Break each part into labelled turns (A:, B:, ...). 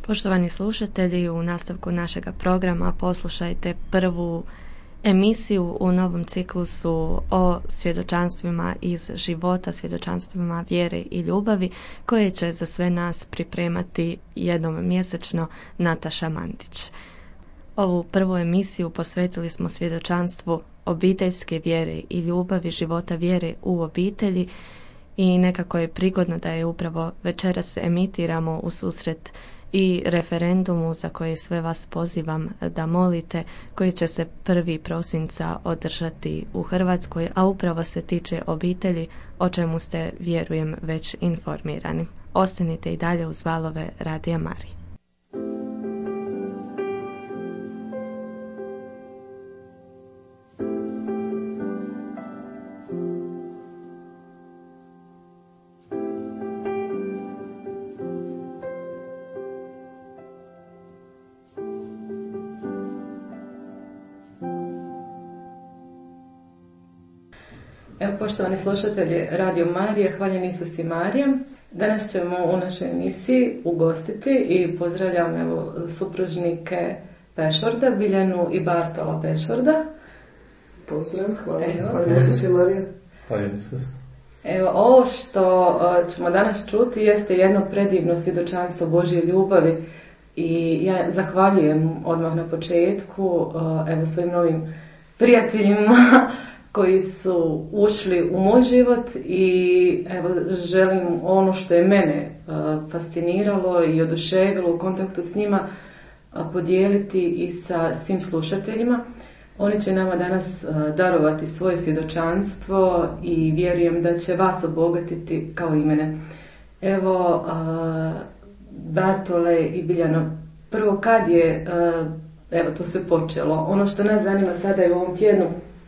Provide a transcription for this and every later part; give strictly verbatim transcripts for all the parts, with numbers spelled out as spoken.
A: Poštovani slušatelji, u nastavku našega programa poslušajte prvu emisiju u novom ciklusu o svjedočanstvima iz života, svjedočanstvima vjere i ljubavi, koje će za sve nas pripremati jednom mjesečno Nataša Mandić. Ovu prvu emisiju posvetili smo svjedočanstvu obiteljske vjere i ljubavi, života vjere u obitelji, i nekako je prigodno da je upravo večeras emitiramo u susret i referendumu za koje sve vas pozivam da molite, koji će se prvog prosinca održati u Hrvatskoj, a upravo se tiče obitelji, o čemu ste, vjerujem, već informirani. Ostanite i dalje uz valove Radija Marije.
B: Evo, poštovani slušatelji Radio Marije, hvaljen Isus i Marija. Danas ćemo u našoj emisiji ugostiti i pozdravljam evo, supružnike Pešvorda, Biljanu i Bartola Pešvorda.
C: Pozdrav, hvaljen Isus i Marija.
D: Hvaljen Isus.
B: Evo, ovo što ćemo danas čuti jeste jedno predivno svjedočanstvo Božje ljubavi i ja zahvaljujem odmah na početku evo, svojim novim prijateljima koji su ušli u moj život i evo, želim ono što je mene uh, fasciniralo i oduševilo u kontaktu s njima uh, podijeliti i sa svim slušateljima. Oni će nama danas uh, darovati svoje svjedočanstvo i vjerujem da će vas obogatiti kao i mene. Evo, uh, Bartole i Biljano, prvo kad je uh, evo, to sve počelo? Ono što nas zanima sada je u ovom tjednu,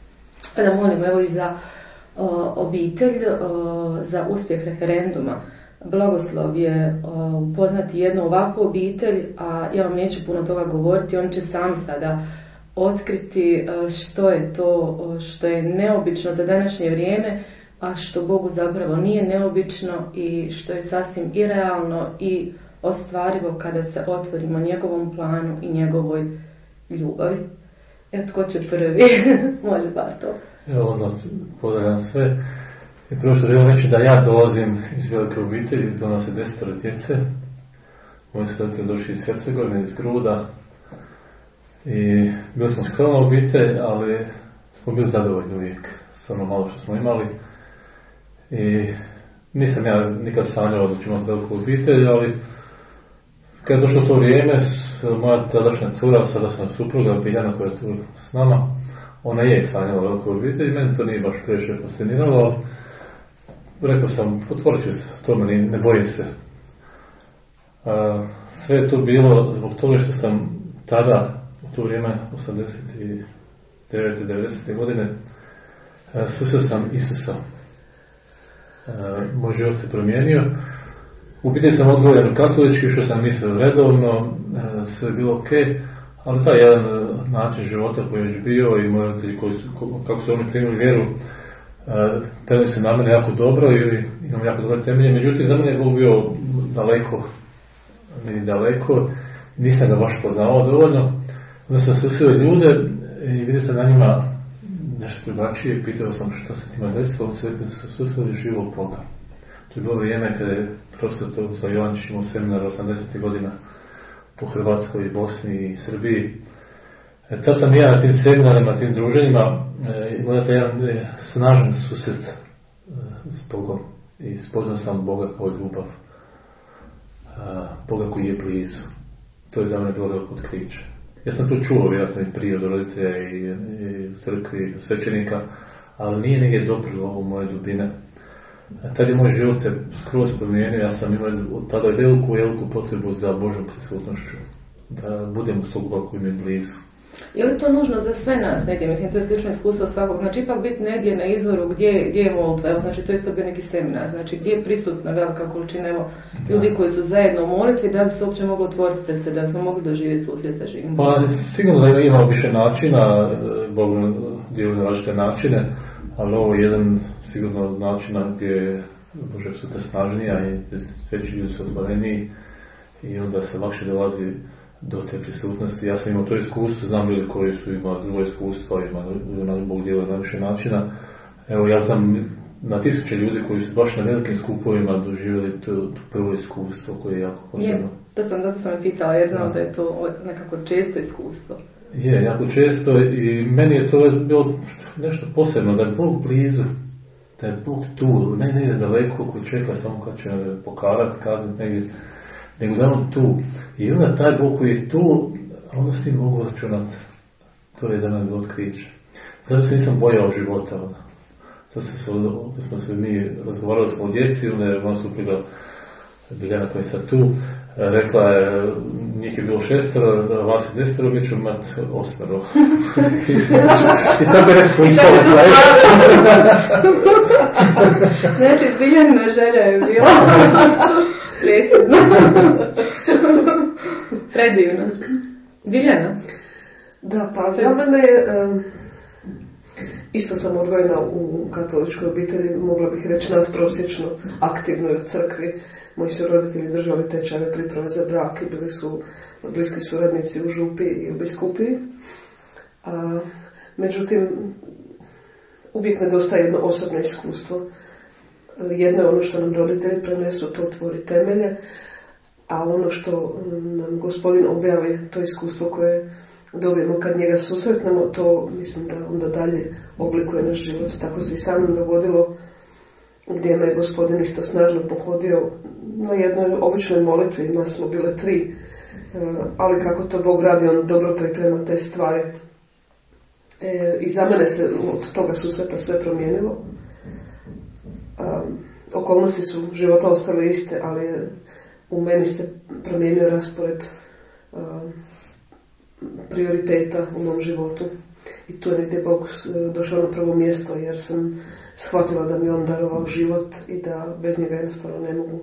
B: da molimo evo i za uh, obitelj, uh, za uspjeh referenduma. Blagoslov je uh, upoznati jednu ovakvu obitelj, a ja vam neću puno toga govoriti, oni će sami sada otkriti uh, što je to uh, što je neobično za današnje vrijeme, a što Bogu zapravo nije neobično i što je sasvim i realno i ostvarivo kada se otvorimo njegovom planu i njegovoj ljubavi. Evo, tko će prvi? Može Bartol.
D: Evo, odmah pozdravljam sve. I prvo što želim reći da ja dolazim iz velike obitelji, do nas je desetoro djece. Moji su roditelji došli iz Hercegovine, iz Gruda. I bili smo skromna obitelj, ali smo bili zadovoljni uvijek s ono malo što smo imali. I nisam ja nikad sanjao da ću imati veliku obitelj, ali kad je došlo to vrijeme, moja tadašnja cura, sadašnja supruga, Biljana koja je tu s nama, ona je sanjala veliku obitelj i meni to nije baš previše fasciniralo, ali rekao sam, otvorit ću se, to me ne bojim se. A, sve je to bilo zbog toga što sam tada, u to vrijeme, osamdeset devete devedesete godine, susreo sam Isusa. A, moj život se promijenio. U biti sam odgovoran katolički, što sam mislio redovno, sve je bilo ok, ali taj jedan način života koji je već bio i moji roditelji koji su, kako su oni primili vjeru, predali su na mene jako dobro i imam jako dobre temelje. Međutim, za mene je Bog bio daleko, meni daleko, nisam ga baš poznavao dovoljno. Onda sam susreo ljude i vidio sam na njima nešto drugačije, pitao sam što se s njima desilo, oni su rekli da su susreli živog Boga. To je bilo vrijeme kada je profesor Tomislav Jovančić imao seminar osamdesetih godina po Hrvatskoj, Bosni i Srbiji. E, tad sam ja na tim seminarima, tim druženjima e, imao taj jedan e, snažan susret e, s Bogom i spoznao sam Boga kao ljubav. E, Boga koji je blizu. To je za mene bilo veliko otkriće. Ja sam to čuo vjerojatno i prije od roditelja i, i u crkvi, od svećenika, ali nije negdje doprilo u moje dubine. Tad je moj život se skroz promijenio, ja sam imao od tada veliku, veliku potrebu za Božom prisutnošću, da budem u svog Boga koji mi je blizu.
B: Je li to nužno za sve nas negdje? Mislim, to je slično iskustvo svakog. Znači, ipak biti negdje na izvoru gdje, gdje je molitva. Evo, znači, to je isto bio neki seminar. Znači, gdje je prisutna velika količina evo, ljudi koji su zajedno u molitvi da bi se uopće moglo otvoriti srce, da bi smo mogli doživjeti susret sa živim Bogom.
D: Pa, sigurno da ima više načina, Bog dijeli na različite načine, ali ovo je jedan sigurno od načina gdje je Božja prisutnost snažnija i veći ljudi su otvoreniji i onda se lakše dolazi do te prisutnosti. Ja sam imao to iskustvo, znam ljudi koji su imali drugo iskustvo, imali Bog djeluje na više načina. Evo, ja znam na tisuće ljudi koji su baš na velikim skupovima doživjeli to, to prvo iskustvo koje je jako posebno.
B: Je, to sam, zato sam me pitala jer znam da je to nekako često iskustvo.
D: Je, jako često i meni je to bilo nešto posebno, da je Bog blizu, da je Bog tu, ne negdje daleko koji čeka samo kad će me pokarat, kazniti negdje, nego da je on tu. I onda taj Bog koji je tu, onda si mogu računati. To je za mene bilo otkriće. Zato se nisam bojao života. Onda. Zato se, kad smo se mi razgovarali smo o djeci, onda je ona supruga Biljana koja je sad tu, rekla je, njih je bilo šestero, vas je desetero, mi ću imati osmero. I tako je rekao isto na kraju.
B: Znači, Biljana želja je bila presudna. Predivna. Biljana?
C: Da, pa za mene je... Um, isto sam odgojena u katoličkoj obitelji, mogla bih reći nadprosječno aktivnoj u crkvi. Moji su roditelji držali tečajeve priprave za brak i bili su bliski suradnici u župi i u biskupiji. A, međutim, uvijek nedostaje jedno osobno iskustvo. Jedno je ono što nam roditelji prenesu, to tvori temelje, a ono što nam Gospodin objavi, to iskustvo koje dobijemo kad njega susretnemo, to mislim da onda dalje oblikuje naš život. Tako se i samim dogodilo gdje me je Gospodin isto snažno pohodio na jednoj običnoj molitvi, nas smo bile tri, ali kako to Bog radi, on dobro priprema te stvari. E, I za mene se od toga susreta sve promijenilo. Um, okolnosti su života ostale iste, ali je u meni se promijenio raspored um, prioriteta u mom životu. I tu je negdje Bog došao na prvo mjesto, jer sam shvatila da mi on darovao život i da bez njega jednostavno ne mogu.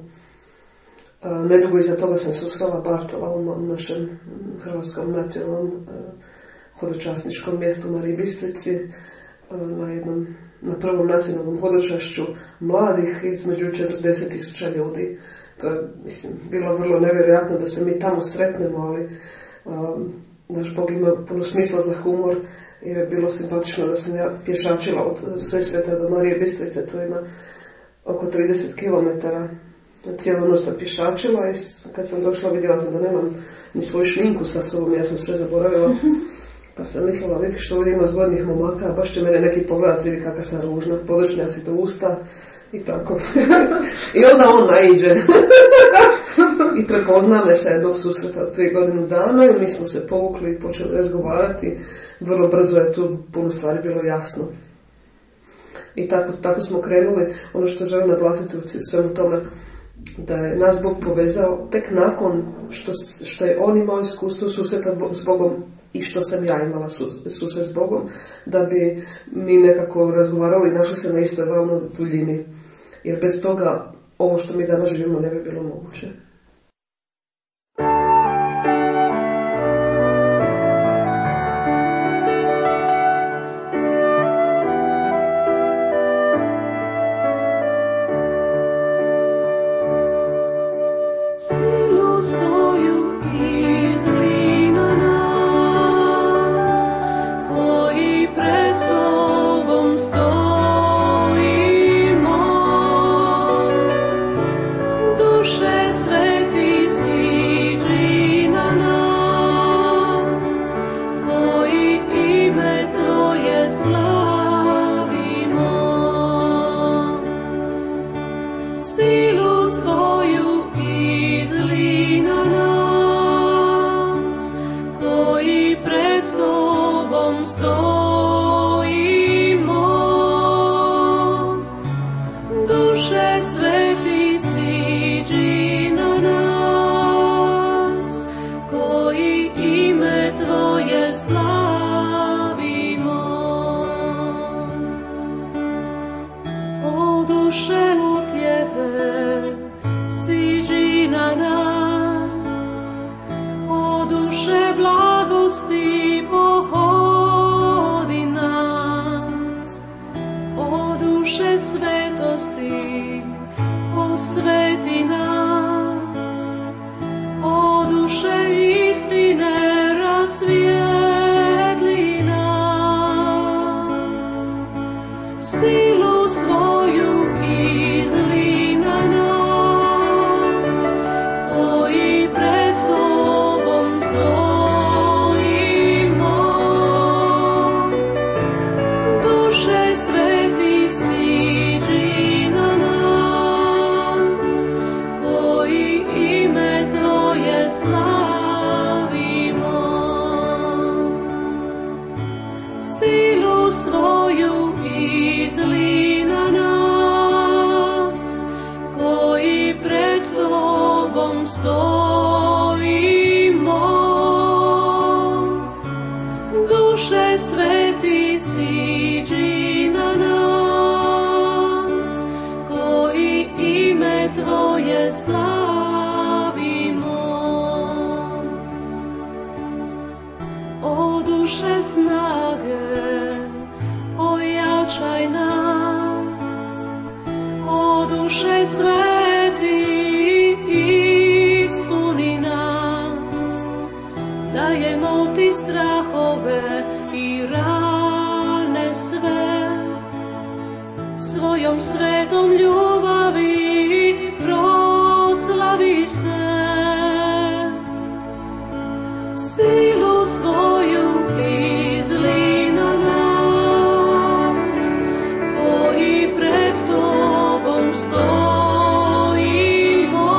C: Nedugo iza toga sam susrela Bartola u našem hrvatskom nacionalnom hodočasničkom mjestu u Mariji Bistrici, na jednom, na prvom nacionalnom hodočašću mladih između četrdeset tisuća ljudi. To je, mislim, bilo vrlo nevjerojatno da se mi tamo sretnemo, ali um, naš Bog ima puno smisla za humor, jer je bilo simpatično da sam ja pješačila od Svesveta do Marije Bistrice, to ima oko trideset kilometara. Cijelu noć sam pješačila i kad sam došla vidjela sam da nemam ni svoju šminku sa sobom, ja sam sve zaboravila. Pa sam mislila, vidi što ovdje ima zgodnih momaka, baš će mene neki pogledat, vidi kakva sam ružna, podočnjaci do usta i tako. I onda on naiđe. I prepozna me se jednog susreta od prije godinu dana i mi smo se povukli i počeli razgovarati. Vrlo brzo je tu puno stvari bilo jasno. I tako, tako smo krenuli. Ono što želim naglasiti u svemu tome, da je nas Bog povezao tek nakon što, što je on imao iskustvo susreta s Bogom i što sam ja imala susret s Bogom, da bi mi nekako razgovarali i našli se na istoj valnoj duljini. Jer bez toga ovo što mi danas živimo ne bi bilo moguće.
E: Sveti nas, silu svoju izli na nas, koji pred tobom stojimo. Duše sveti siđi na nas, koji ime tvoje slavimo. Silu svoju izli na nas, koji pred tobom stojimo. Duše sveti siđi na nas, koji ime tvoje slavimo. O duše snage, ojačaj nas, o duše sveti, ispuni nas, dajemo ti strahove i rane sve, svojom svetom ljubavi proslavi se. Silu svoju izli na nas, koji pred tobom stojimo.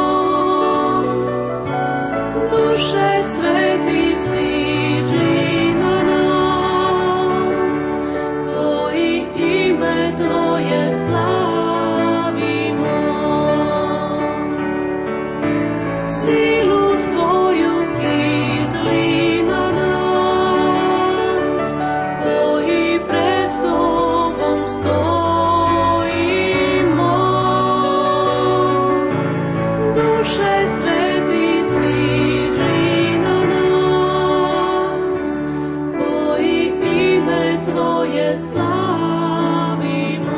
E: Duše sveti siđi na nas, koji ime tvoje slavimo. Silu svoju izli na nas, koji pred tobom stojimo. Duše sveti siđi na nas, koji ime tvoje slavimo.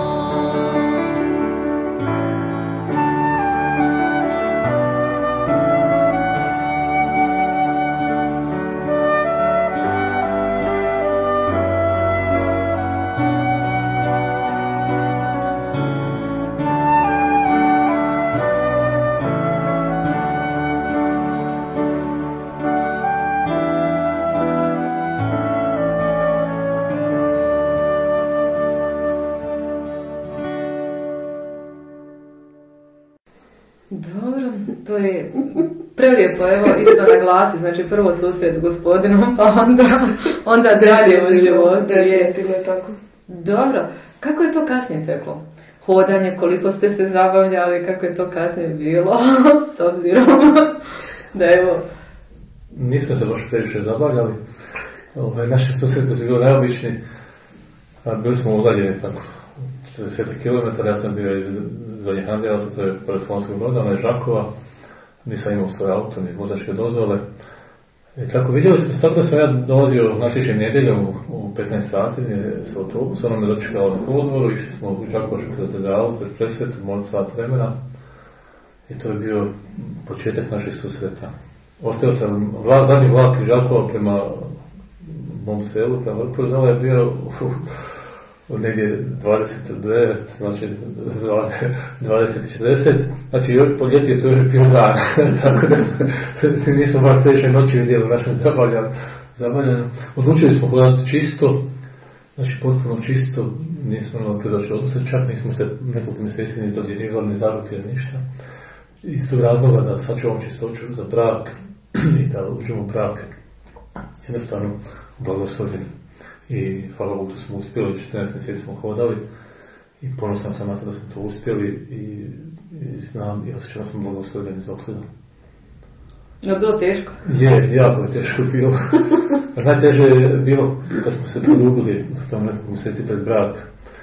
B: Dobro, to je prelijepo, evo, isto naglasi, znači prvo susret s gospodinom, pa onda, onda dalje u životu.
C: Definitivno je tako.
B: Dobro, kako je to kasnije teklo? Hodanje, koliko ste se zabavljali, kako je to kasnije bilo, s obzirom da evo...
D: Nismo se baš previše zabavljali. Ove, naše susrete su bili neobični. A bili smo udaljeni tako četrdeset kilometara, ja sam bio iz Zadnjih Andrijevaca, to je pored Slavonskog Broda, ona je Žakova. Nisam imao svoj auto, ni vozačke dozvole. I tako vidjeli smo, tako da sam ja dolazio najčešće nedjeljom u petnaest sati s autobusom, ono me dočekalo na kolodvoru, išli smo u Žakovačku katedralu, pred presvetu, molit sat vremena. I to je bio početak naših susreta. Ostao sam, vlak, zadnji vlak iz Žakova prema mom selu, prema Vrpolju, dole je bio u, u negdje dvadeset devet, znači dvadeset četrdeset, znači po ljeti je to još bio dan, tako da smo, nismo baš previše noći vidjeli u našem zabavljanju. Odlučili smo hodati čisto, znači potpuno čisto, nismo imali predoći odnose, čak nismo se nekoliko mjeseci ni dodirivali, ni za ruke, ništa. Iz tog razloga da sačuvamo čistoću za brak i da uđemo u brak jednostavno blagoslovljeni. I hvala Bogu, to smo uspjeli, četrnaest mjeseci smo hodali i ponosan sam na to da smo to uspjeli i, i znam i osjećam da smo blagoslovljeni zbog toga.
B: Je bilo teško?
D: Je, jako je teško bilo. Najteže je bilo kad smo se poljubili tamo nekoliko mjeseci pred brak.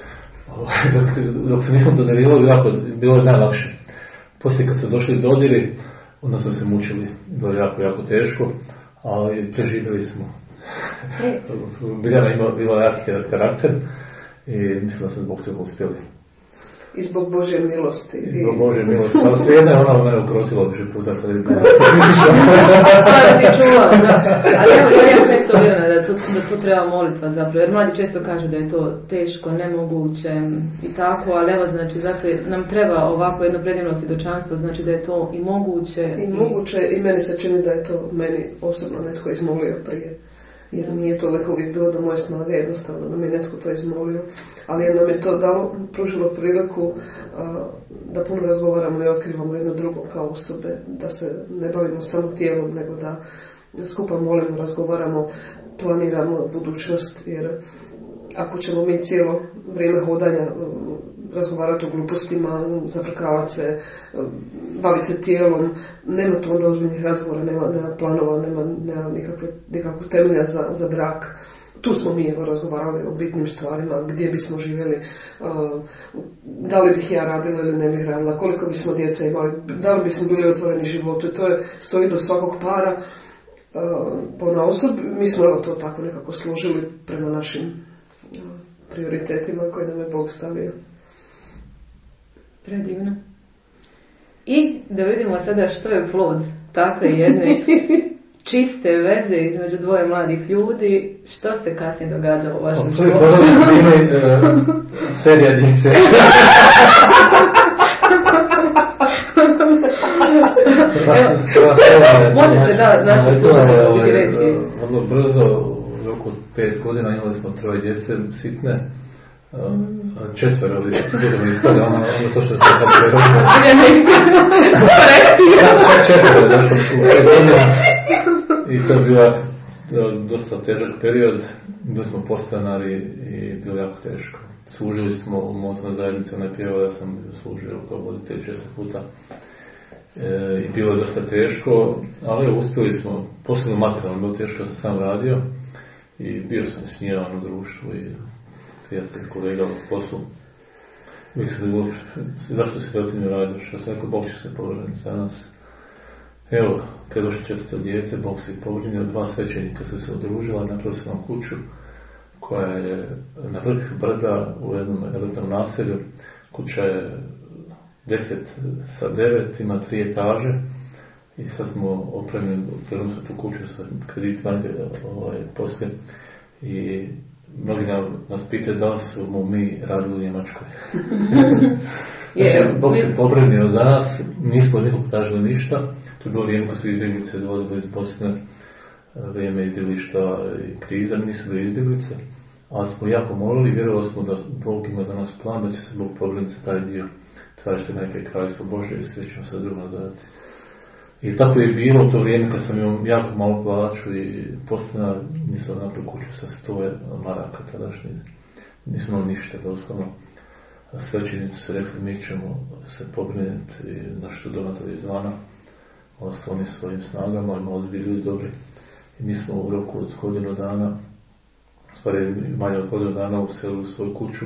D: Dok, dok se nismo dodirivali, jako bilo je najlakše. Poslije kad su došli dodiri, onda smo se mučili. Bilo je jako, jako teško, ali preživjeli smo. Biljana ima bila jaki karakter i mislim da sam zbog toga uspjeli.
C: I zbog Božje milosti.
D: I zbog Božje milosti. Ali svijedno je ona u mene ukrotila više puta kada je bila.
B: Pa si čuvala, da. Ali evo, ja sam isto uvjerena da da to, da to treba molitva zapravo, jer mladi često kažu da je to teško, nemoguće i tako, ali evo znači zato je, nam treba ovako jedno predivno svjedočanstvo, znači da je to i moguće.
C: I, i moguće i meni se čini da je to meni osobno netko izmolio prije. Jer da. Nije toliko uvijek bilo do moje snage, jednostavno nam je netko to izmolio. Ali je nam je to dalo, pružilo priliku uh, da puno razgovaramo i otkrivamo jedno drugo kao osobe, da se ne bavimo samo tijelom, nego da skupa molimo, razgovaramo, planiramo budućnost, jer ako ćemo mi cijelo vrijeme hodanja razgovarati o glupostima, zafrkavati se, baviti se tijelom, nema tu onda ozbiljnih razgovora, nema, nema planova, nema, nema nikakve, nikakvog temelja za, za brak. Tu smo mi evo razgovarali o bitnim stvarima, gdje bismo živjeli, uh, da li bih ja radila ili ne bih radila, koliko bismo djece imali, da li bismo bili otvoreni životu. I to je, stoji do svakog para uh, ponaosob. Mi smo evo to tako nekako složili prema našim uh, prioritetima koje nam je Bog stavio.
B: Predivno. I da vidimo sada što je plod takve jedne čiste veze između dvoje mladih ljudi. Što se kasnije događalo u vašem životu?
D: Prvi plod su bili uh, serija djece.
B: Možete da našim slušateljima reći.
D: Vrlo brzo, u roku od pet godina imali smo troje djece, sitne. Četvero, ali su budemo ispali, ono, ono to što ste kad se rodilo.
B: Budemo ispali, korekcija.
D: Četvero je došlo u pet godina i to je bio dosta težak period. Bili smo postanari i bilo jako teško. Služili smo u motornoj zajednici, onaj pjevao, ja sam služio kao voditelj često puta. E, I bilo je dosta teško, ali uspjeli smo, posebno materijalno bilo teško, ja sam sam radio i bio sam smijevan u društvu i prijatelj, kolega u poslu. Uvijek se bilo, zašto si to ti ne radiš? Ja sam rekao, Bog će se povrniti za nas. Evo, kad je došlo četvrto dijete, Bog se povrnio, dva svećenika su se udružila, napravili su nam kuću koja je na vrh brda u jednom elitnom naselju. Kuća je deset sa devet, ima tri etaže i sad smo opremili, gledamo smo tu kuću sa kreditima ovaj, poslije i mnogi nas pitaju da li smo mi radili u Njemačkoj. Znači, Bog se pobrinuo za nas, nismo od nikog tražili ništa. To je bilo vrijeme kad su izbjeglice dolazile iz Bosne, vrijeme izbjeglišta i kriza, mi nismo bili izbjeglice, ali smo jako molili i vjerovali smo da Bog ima za nas plan, da će se Bog pobrinuti za taj dio. Tražite najprije kraljestvo Božje i sve ćemo se drugo dodati. I tako je bilo u to vrijeme kad sam imao jako malo plaću i postana nisam napravio kuću sa sto maraka tadašnji. Nismo imali ništa, doslovno. Svećenici su rekli mi ćemo se pobrinuti i naši su donatori izvana, ali su oni svojim snagama, ali malo bili ljudi dobri. I mi smo u roku od godinu dana, stvari manje od godinu dana uselili u svoju kuću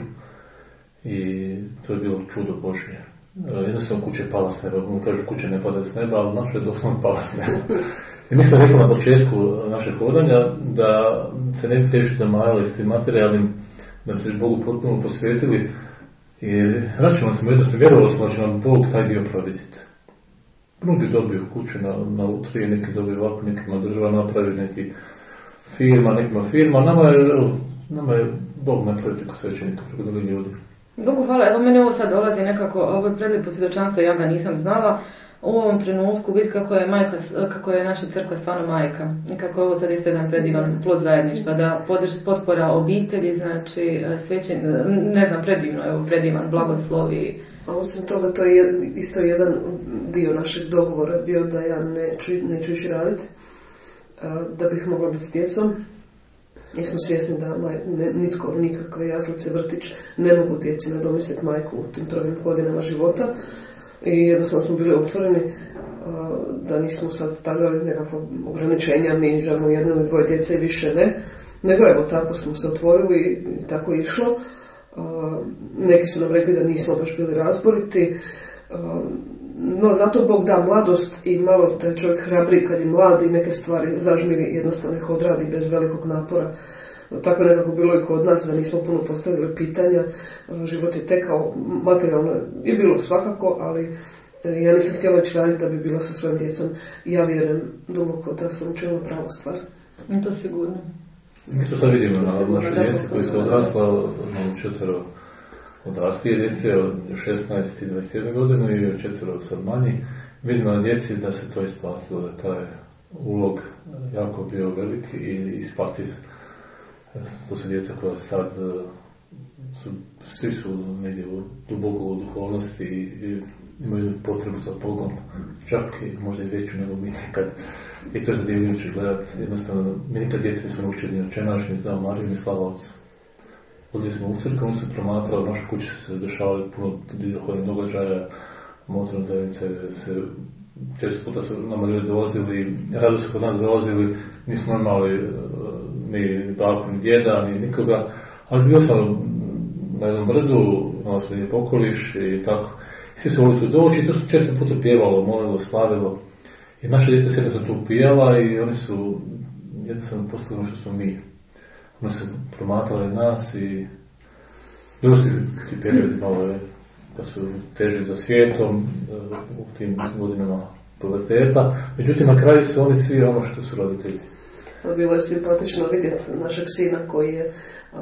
D: i to je bilo čudo Božje. Jednostavno kuća je pala s neba, mu kažu kuća ne pada s neba, ali naša je doslovno pala s neba. I mi smo rekli na početku našeg hodanja da se ne bi teško zamajali s tim materijalnim, da bi se Bogu potpuno posvetili i računali smo jednostavno, vjerovali smo da će nam Bog taj dio providiti. Mnogi dobiju kuće na, na utrije, neki dobiju ovako, nekima država napravi, neki firma, nekima firma, nama je, nama je Bog napravi preko svećenika, preko drugih ljudi.
B: Bogu hvala, evo meni ovo sad dolazi nekako, ovo je predlijepo svjedočanstvo, ja ga nisam znala. U ovom trenutku vidjeti kako je majka, kako je naša crkva stvarno majka i kako je ovo sad isto jedan predivan plod zajedništva, da podrž, potpora obitelji, znači svećen, ne znam, predivno, evo predivan blagoslov i...
C: A osim toga, to je isto jedan dio našeg dogovora bio da ja neću, neću ići raditi, da bih mogla biti s djecom. I smo svjesni da maj, ne, nitko, nikakve jaslice, vrtić ne mogu djeci nadomjestiti majku u tim prvim godinama života. I jednostavno smo bili otvoreni da nismo sad stavljali nekakva ograničenja, mi želimo jedno ili dvoje djece i više ne. Nego evo, tako smo se otvorili i tako je išlo. Neki su nam rekli da nismo baš bili razboriti. No, zato Bog da mladost i malo taj čovjek hrabri kad je mlad i neke stvari zažmiri, jednostavno ih odradi bez velikog napora. Tako je nekako bilo i kod nas da nismo puno postavili pitanja. Život je tekao, materijalno je bilo svakako, ali ja nisam htjela ići raditi da bi bila sa svojim djecom. Ja vjerujem duboko da sam učinila pravu stvar.
B: I to sigurno.
D: Mi to sad vidimo na našoj djeci koji su odrasla, imamo četvero odraslije djece od šesnaest i dvadeset jedne godine i četvero sad manji. Vidimo na djeci da se to isplatilo, da taj ulog jako bio velik i isplativ. To su djeca koja sad su, svi su negdje duboko u duhovnosti i, i imaju potrebu za Bogom, čak i možda i veću nego mi nekad. I to je zadivljujuće gledati. Jednostavno, mi nikad djeci nismo naučili ni očenaš, ni znao Mariju, ni slava Otcu. Ovdje smo u crkvi, oni su promatrali, u našoj kući se dešavali puno duhovnih događaja, motorne zajednice se često puta su nama ljudi dolazili, rado su kod nas dolazili, nismo imali ni baku, ni djeda, ni nikoga, ali bio sam na jednom brdu, imali smo lijep okoliš i tako. Svi su volili tu doći i to su često puta pjevalo, molilo, slavilo. I naša djeca se jednostavno tu upijala i oni su jednostavno postali ono što su mi. Oni su promatrali nas i bilo su ti periodi malo da su teži za svijetom u tim godinama puberteta. Međutim, na kraju su oni svi ono što su roditelji.
C: Bilo je simpatično vidjeti našeg sina koji je uh,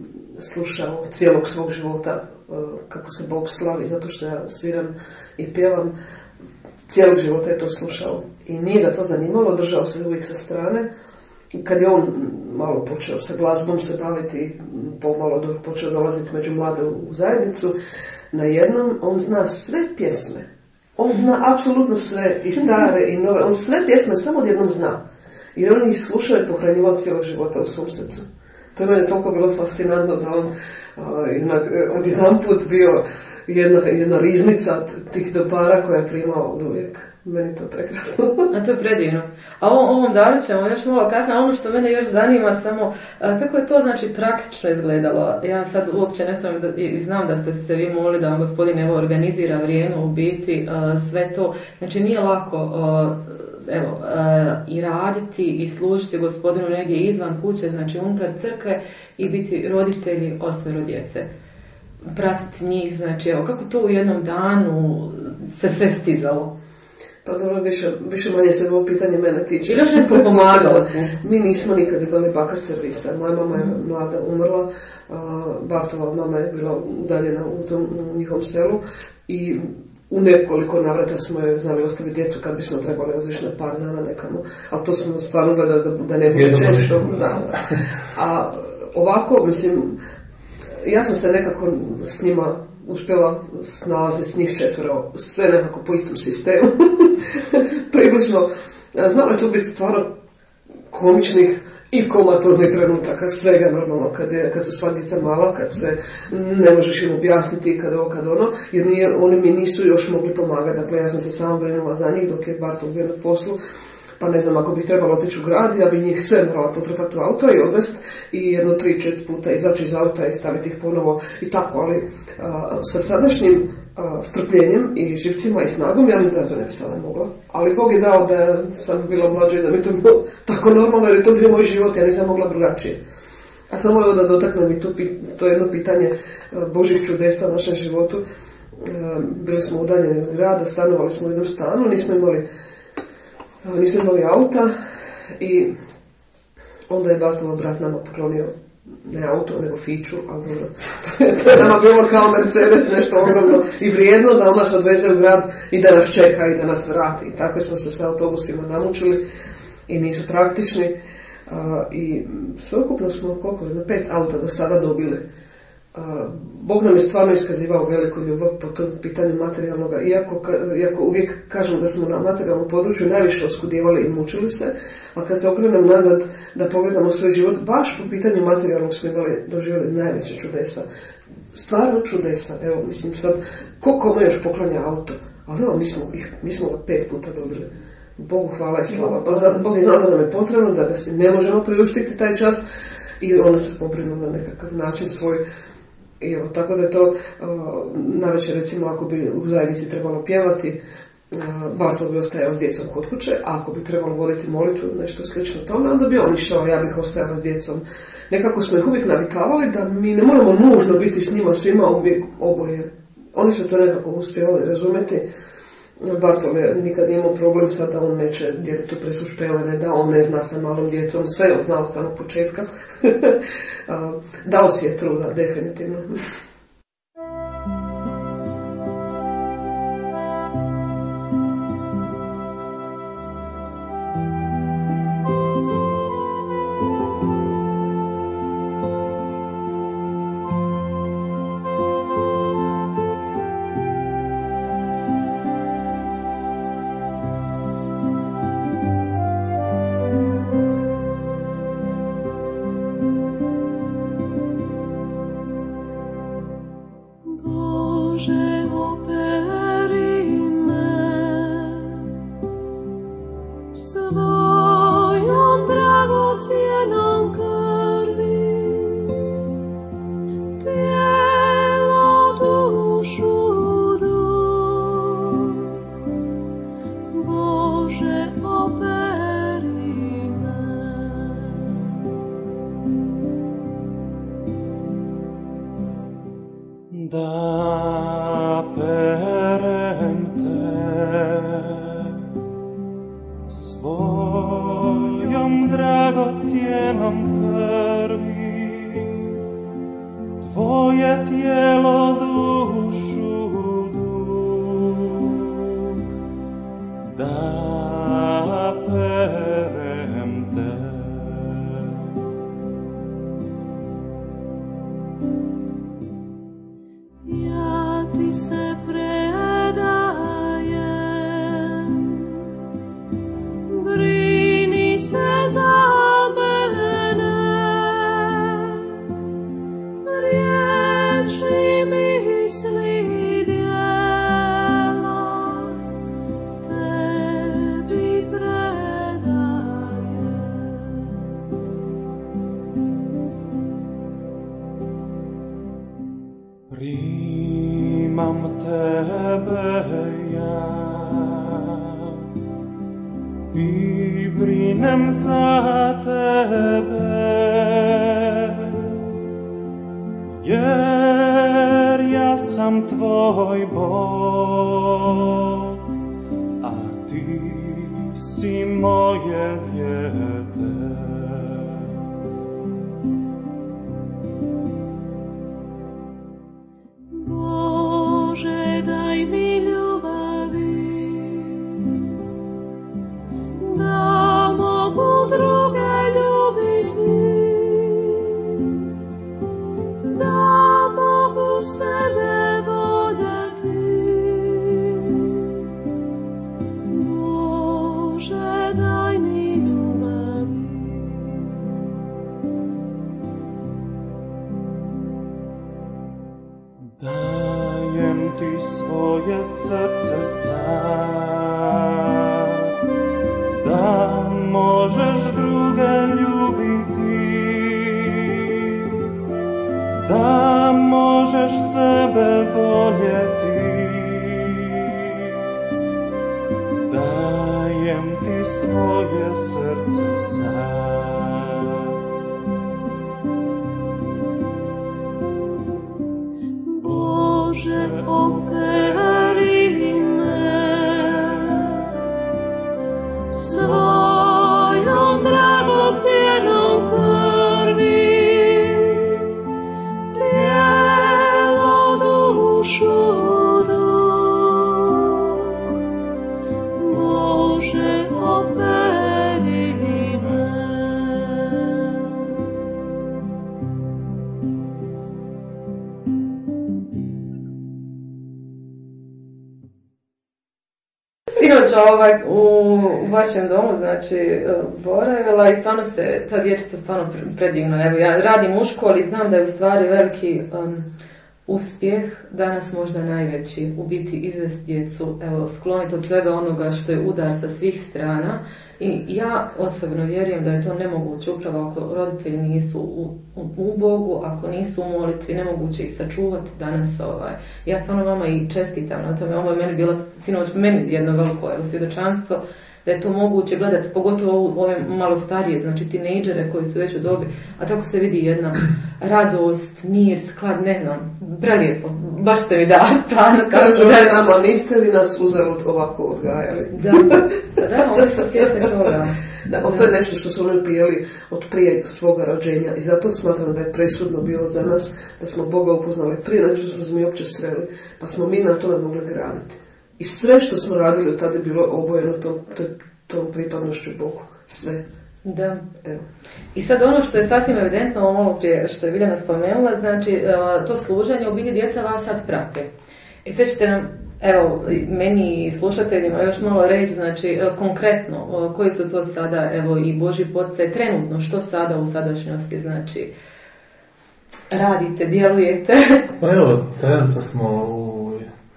C: slušao cijelog svog života uh, kako se Bog slavi, zato što ja sviram i pjevam. Cijelog života je to slušao i nije ga to zanimalo, držao se uvijek sa strane. Kad je on malo počeo sa glazbom se baviti, pomalo počeo dolaziti među mlade u zajednicu, na jednom on zna sve pjesme. On zna apsolutno sve, i stare i nove. On sve pjesme samo odjednom zna. Jer on ih slušao i pohranjivao cijelog života u svom srcu. To je meni toliko bilo fascinantno da on uh, odjedan put bio jedna, jedna riznica tih dobara koja je primao od uvijek. Meni to prekrasno.
B: A to je predivno. A o ovom daru ćemo još malo kasnije. Ono što mene još zanima samo, kako je to znači praktično izgledalo? Ja sad uopće ne znam i znam da ste se vi molili da vam gospodin evo organizira vrijeme u biti, sve to. Znači nije lako evo, i raditi i služiti gospodinu negdje izvan kuće, znači unutar crkve i biti roditelji osvero djece. Pratiti njih, znači evo, kako to u jednom danu se sve stizalo?
C: Pa dobro, više, više manje se ovo pitanje mene tiče.
B: Ili još netko pomagao ti?
C: Mi nismo nikad imali baka servisa. Moja mama je mlada umrla, Bartova mama je bila udaljena u tom u njihovom selu i u nekoliko navrata smo je znali ostaviti djecu kad bismo trebali otići na par dana nekamo. Ali to smo stvarno gledali da, da ne bude često. Da. A ovako, mislim, ja sam se nekako s njima uspjela snalaziti, s njih četvero, sve nekako po istom sistemu. Približno. Znalo je to biti stvarno komičnih i komatoznih trenutaka, svega normalno, kad, je, kad su sva djeca mala, kad se ne možeš im objasniti kad ovo, kad ono, jer nije, oni mi nisu još mogli pomagati. Dakle, ja sam se sama brinula za njih dok je Bartol bio na poslu. Pa ne znam, ako bih trebala otići u grad, ja bi njih sve morala potrpati u auto i odvesti i jedno tri, četiri puta izaći iz auta i staviti ih ponovo i tako, ali a, sa sadašnjim a, strpljenjem i živcima i snagom, ja mislim da ja to ne bi sada mogla. Ali Bog je dao da sam bila mlađa i da mi to bilo tako normalno, jer je to bio moj život, ja nisam mogla drugačije. A samo evo da dotaknem i to, to jedno pitanje a, Božih čudesa u našem životu. A, bili smo udaljeni od grada, stanovali smo u jednom stanu, nismo imali Nismo imali auta i onda je Bartolov brat nama poklonio ne auto, nego fiću, ali dobro, to je nama bilo kao Mercedes, nešto ogromno i vrijedno da on nas odveze u grad i da nas čeka i da nas vrati. I tako smo se sa autobusima namučili i nisu praktični i sveukupno smo koliko, jedno pet auta do sada dobili. Bog nam je stvarno iskazivao veliku ljubav po tom pitanju materijalnoga, iako, iako uvijek kažemo da smo na materijalnom području najviše oskudjevali i mučili se, a kad se okrenemo nazad da pogledamo svoj život, baš po pitanju materijalnog smo imali doživjeli najveće čudesa. Stvarno čudesa. Evo, mislim sad, ko kome još poklanja auto? Ali evo, mi smo ih, mi smo ga pet puta dobili. Bogu hvala i slava. Pa za, Bog je znao da nam je potrebno, da ga se ne možemo priuštiti taj čas i ono se pobrinu na nekakav način svoj. I evo, tako da je to, uh, navečer recimo ako bi u zajednici trebalo pjevati, uh, Bartol bi ostajao s djecom kod kuće, a ako bi trebalo voditi molitvu, nešto slično tome, onda bi on išao, ja bih ostajala s djecom. Nekako smo ih uvijek navikavali da mi ne moramo nužno biti s njima svima uvijek oboje. Oni su to nekako uspjevali razumjeti Bartole nikad nije imao problem sad da on neće djetetu presuš pelene, da on ne zna sa malom djecom, sve je znao od samog početka. Dao si je truda, definitivno.
F: Da perem te svojom dragocjenom krvi, tvoje tijelo, dušu, duh, da perem te. Primam tebe ja i brinem za tebe, jer ja sam tvoj Bog, a ti si moje dijete.
E: Daj mi ljubavi, da mogu druge ljubiti, da mogu sebe voljeti. Bože, daj mi ljubavi.
F: Dajem ti svoje srce sad, da možeš druge ljubiti, da možeš sebe voljeti. Dajem ti svoje srce sad.
E: Bože, operi me svojom dragocjenom krvi, tijelo, dušu, duh. Bože, operi me.
B: Sinoć ovaj, u, u vašem domu, znači, boravila i stvarno se, ta dječica stvarno predivna. Evo, ja radim u školi i znam da je u stvari veliki um, uspjeh, danas možda najveći, u biti izvesti djecu, evo, skloniti od svega onoga što je udar sa svih strana. I ja osobno vjerujem da je to nemoguće, upravo ako roditelji nisu u, u, u Bogu, ako nisu u molitvi, nemoguće ih sačuvati danas. Ovaj. Ja stvarno vama i čestitam na tome, ovo je meni bila sinoć, meni jedno veliko evo, svjedočanstvo, da je to moguće gledati, pogotovo ove malo starije, znači tinejdžere koji su već u dobi, a tako se vidi jedna radost, mir, sklad, ne znam, prelijepo. Baš ste mi dali stvarno.
C: Kažu da nama, niste li nas uzalud ovako odgajali?
B: Da, da, oni su svjesni toga.
C: Da, ali to je nešto što su oni pijeli od prije svoga rođenja i zato smatram da je presudno bilo za nas da smo Boga upoznali prije nego što smo se mi uopće sreli, pa smo mi na tome mogli graditi. I sve što smo radili od tada je bilo obojeno tom, tom pripadnošću Bogu. Sve.
B: Da. Evo. I sad ono što je sasvim evidentno, ovo prije što je Biljana spomenula, znači to služenje u biti djeca vas sad prate. I sad ćete nam, evo, meni i slušateljima još malo reći, znači konkretno, koji su to sada, evo, i Božji poticaj trenutno, što sada u sadašnjosti, znači, radite, djelujete?
D: Pa evo, trenutno smo u,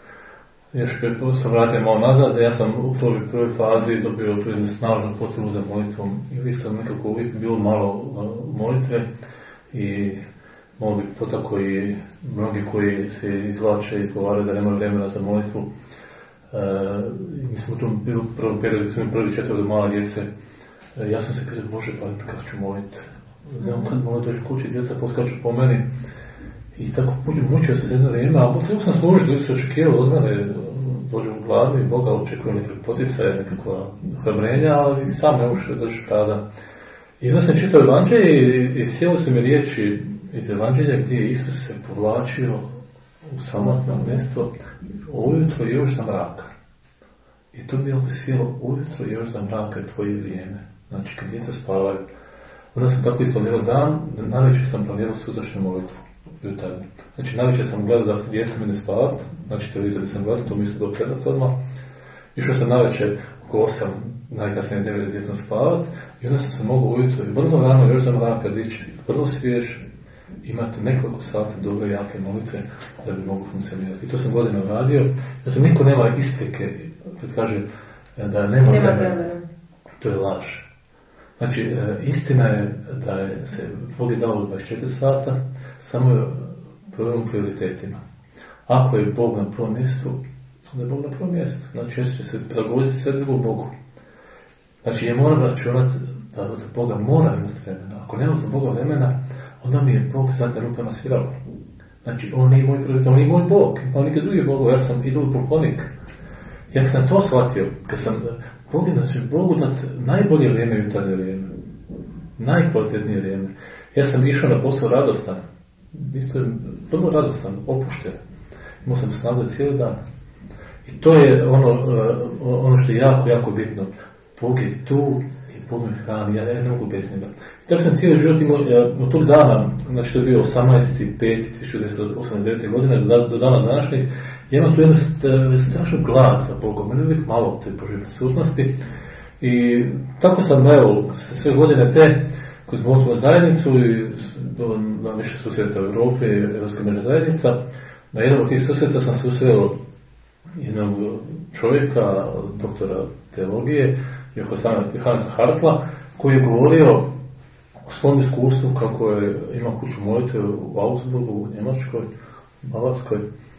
D: još sam vratio malo nazad, ja sam u prvoj, prvoj fazi dobio jednu snažnu potrebu za molitvom i uvijek sam nekako uvijek bilo malo molitve i malo bi potako i mnogi koji se izvlače i izgovaraju da nemaju vremena za molitvu. E, mi smo u tom prvom periodu, smo prvi četvrdo mala djece, e, ja sam se pitao, Bože, pa kako ću moliti? Nemam kad molim doći kući, djeca poskaču po meni. I tako mučio se za jedno vrijeme, a trebao sam služiti, ljudi su očekivali od mene, dođu gladni, Boga očekuju neke poticaje, nekakva hrabrenja, ali sam ne ušao doći prazan. I onda sam čitao evanđelje i, i sjeli su mi riječi iz evanđelja gdje je Isus se povlačio u samotno mjesto ujutro i još za mraka. I to mi je sjelo ujutro i još za mraka je tvoje vrijeme. Znači kad djeca spavaju. Onda sam tako isplanirao dan, navečer sam planirao sutrašnju molitvu. Jutarnju. Znači navečer sam gledao da se djeca mi ne spavat, znači televizor sam gledao, to mi su do prednost odmah. Išao sam navečer oko osam, najkasnije devet s djetom spavat i onda sam se mogao ujutro i vrlo rano još za mraka dići, vrlo svjež, imati nekoliko sati dobre jake molitve da bi mogu funkcionirati. I to sam godinu radio, zato niko nema isprike kad kaže da nema, nema vremena. To je laž. Znači, istina je da je se Bog je dao dvadeset četiri sata, samo je prvom prioritetima. Ako je Bog na prvom mjestu, onda je Bog na prvom mjestu. Znači, jesu će se prilagoditi sve drugo Bogu. Znači, ja moram računati da za Boga mora imati vremena. Ako nema za Boga vremena, onda mi je Bog zadnja rupa na sviralu. Znači, on nije moj prioritet, on nije moj Bog, on nikad drugi Bog, ja sam idol poklonik. Ja kad sam to shvatio, kad sam Bog je, znači, Bogu dati najbolje vrijeme i jutarnje vrijeme. Najkvalitetnije vrijeme. Ja sam išao na posao radostan. Isto je vrlo radostan, opušten. Imao sam snagu cijeli dan. I to je ono, ono što je jako, jako bitno. Bog je tu i Bog me hrani, ja ne mogu bez njega. I tako sam cijeli život imao, od tog dana, znači to je bio osamnaesti peti tisuću devetsto osamdeset devete. godine, do dana današnjeg, ja imam tu jednu strašnu glad za Bogom, mene uvijek malo te Božje prisutnosti. I tako sam, evo, sve godine te, kroz molitvu zajednicu i na više susreta u Europi, Europska međa zajednica, na jednom od tih susreta sam susreo jednog čovjeka, doktora teologije, Johanesa Hartla, koji je govorio o svom iskustvu kako je imao kuću molitve u Augsburgu, u Njemačkoj, u Bavarskoj.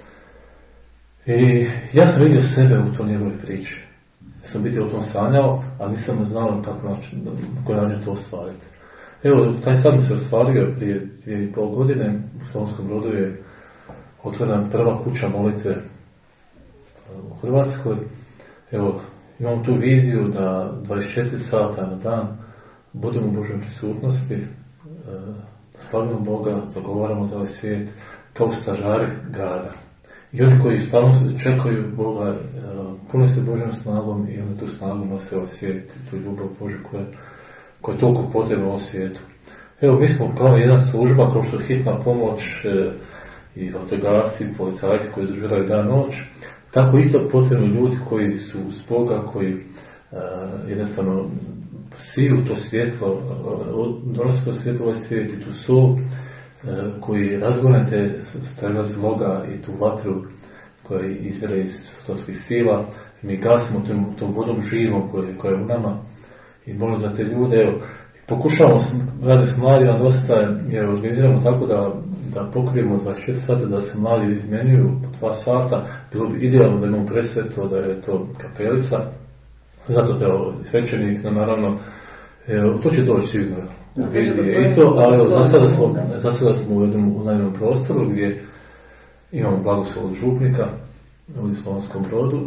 D: I ja sam vidio sebe u toj njegove priči. Ja sam biti o tom sanjao, ali nisam znao kako način, na koji način to ostvariti. Evo, taj san mi se ostvario prije dvije i pol godine. U Slavonskom Brodu je otvorena prva kuća molitve u Hrvatskoj. Evo, imam tu viziju da dvadeset četiri sata na dan budemo u Božoj prisutnosti, slavimo Boga, zagovaramo za ovaj svijet kao stražari grada. I oni koji stalno čekaju Boga, pune se Božjom snagom i onda tu snagu nose ovaj svijet, tu ljubav Božju koja, koja je toliko potrebna u ovom svijetu. Evo, mi smo kao jedna služba, kao što je hitna pomoć i vatrogasci, policajci koji doživljaju dan noć, tako isto potrebno ljudi koji su uz Boga, koji uh, jednostavno siju to svjetlo, uh, donose to svjetlo ovaj svijet i tu su, uh, koji razgone te strela zloga i tu vatru koja izvire iz sotovskih sila. Mi gasimo tom, tom vodom živom koja, koja je u nama i molimo za te ljude. Evo, pokušavamo raditi s mladima dosta, jer organiziramo tako da, da pokrijemo dvadeset četiri sata, da se mladi izmjenjuju po dva sata. Bilo bi idealno da imamo presveto, da je to kapelica. Zato treba svećenik, no naravno, evo, to će doći sigurno u vizije i to, ali za sada smo, za sada smo u jednom unajmljenom prostoru gdje imamo blagoslov od župnika u Slavonskom Brodu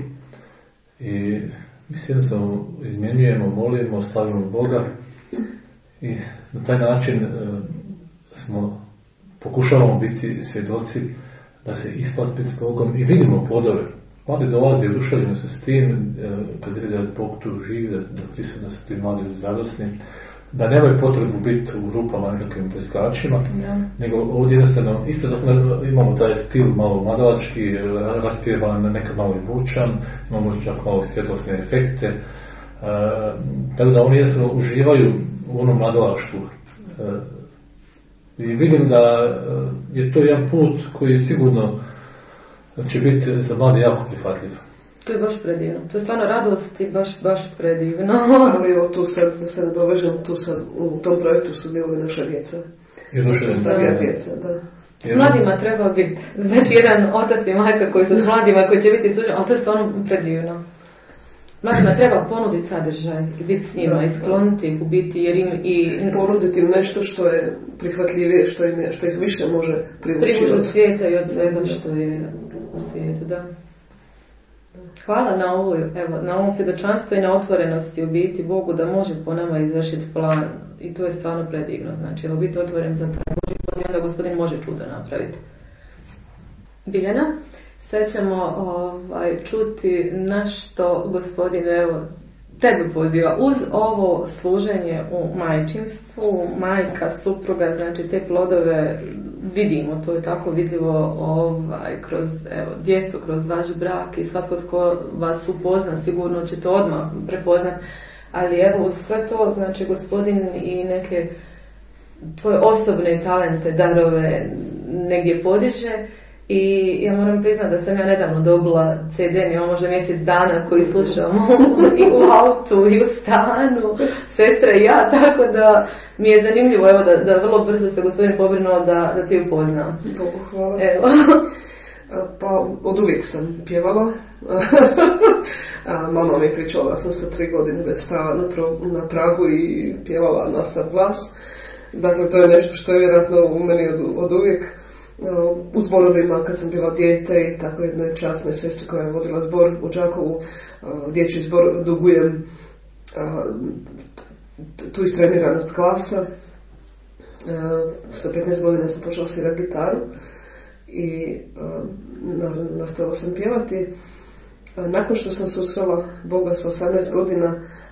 D: i mi se jednostavno izmjenjujemo, molimo, slavimo Boga i na taj način e, smo, pokušavamo biti svjedoci da se isplati s Bogom i vidimo plodove. Mladi dolaze, oduševljeni su s tim, e, kad vidi da Bog tu živi, da, da prisutno su ti mladi radosni, da nemaju potrebu biti u rupama nekakvim teskačima, da. Nego ovdje jednostavno, isto tako imamo taj stil malo mladalački, raspjevan, nekad malo i bučan, imamo čak malo svjetlosne efekte, e, tako da oni jednostavno uživaju u onom mladalaštvu. E, I vidim da je to jedan put koji sigurno će biti za mlade jako prihvatljiv.
B: To je baš predivno. To je stvarno radost i baš, baš predivno.
C: Ali evo tu sad, da se nadovežem, tu sad u tom projektu sudjeluju naša djeca.
D: I naša
C: starija djeca, da.
B: S mladima treba biti, znači jedan otac i majka koji su s mladima, koji će biti služeni, ali to je stvarno predivno. Mladima treba ponuditi sadržaj i biti s njima, i skloniti ih u biti, jer im i...
C: ponuditi im nešto što je prihvatljivije, što, im je, što ih više može privući.
B: Privući od svijeta i od svega što je u svijetu, da. Hvala na ovo, evo, na ovom svjedočanstvu i na otvorenosti u biti Bogu da može po nama izvršiti plan i to je stvarno predivno, znači evo biti otvoren za taj Božji poziv, da Gospodin može čudo napraviti. Biljana, sad ćemo ovaj, čuti na što Gospodin evo tebe poziva. Uz ovo služenje u majčinstvu, majka, supruga, znači te plodove vidimo, to je tako vidljivo ovaj, kroz evo, djecu, kroz vaš brak i svatko tko vas upozna sigurno će to odmah prepoznat. Ali evo uz sve to, znači Gospodin i neke tvoje osobne talente, darove negdje podiže. I ja moram priznati da sam ja nedavno dobila ce de, ima možda mjesec dana koji slušamo i u autu i u stanu, sestra i ja, tako da mi je zanimljivo evo, da, da vrlo brzo se Gospodin pobrinuo da, da ti upoznam.
C: Bogu hvala.
B: Evo.
C: Pa od uvijek sam pjevala. A, mama mi je pričala da sam sa tri godine već stala na, pro, na pragu i pjevala na sav glas. Dakle, to je nešto što je vjerojatno u meni od, od uvijek. U zborovima kad sam bila dijete i tako jednoj časnoj sestri koja je vodila zbor u Đakovu, dječji zbor, dugujem tu istreniranost glasa. Sa petnaest godina sam počela svirati gitaru i nastavila sam pjevati. Nakon što sam susrela Boga sa osamnaest godina,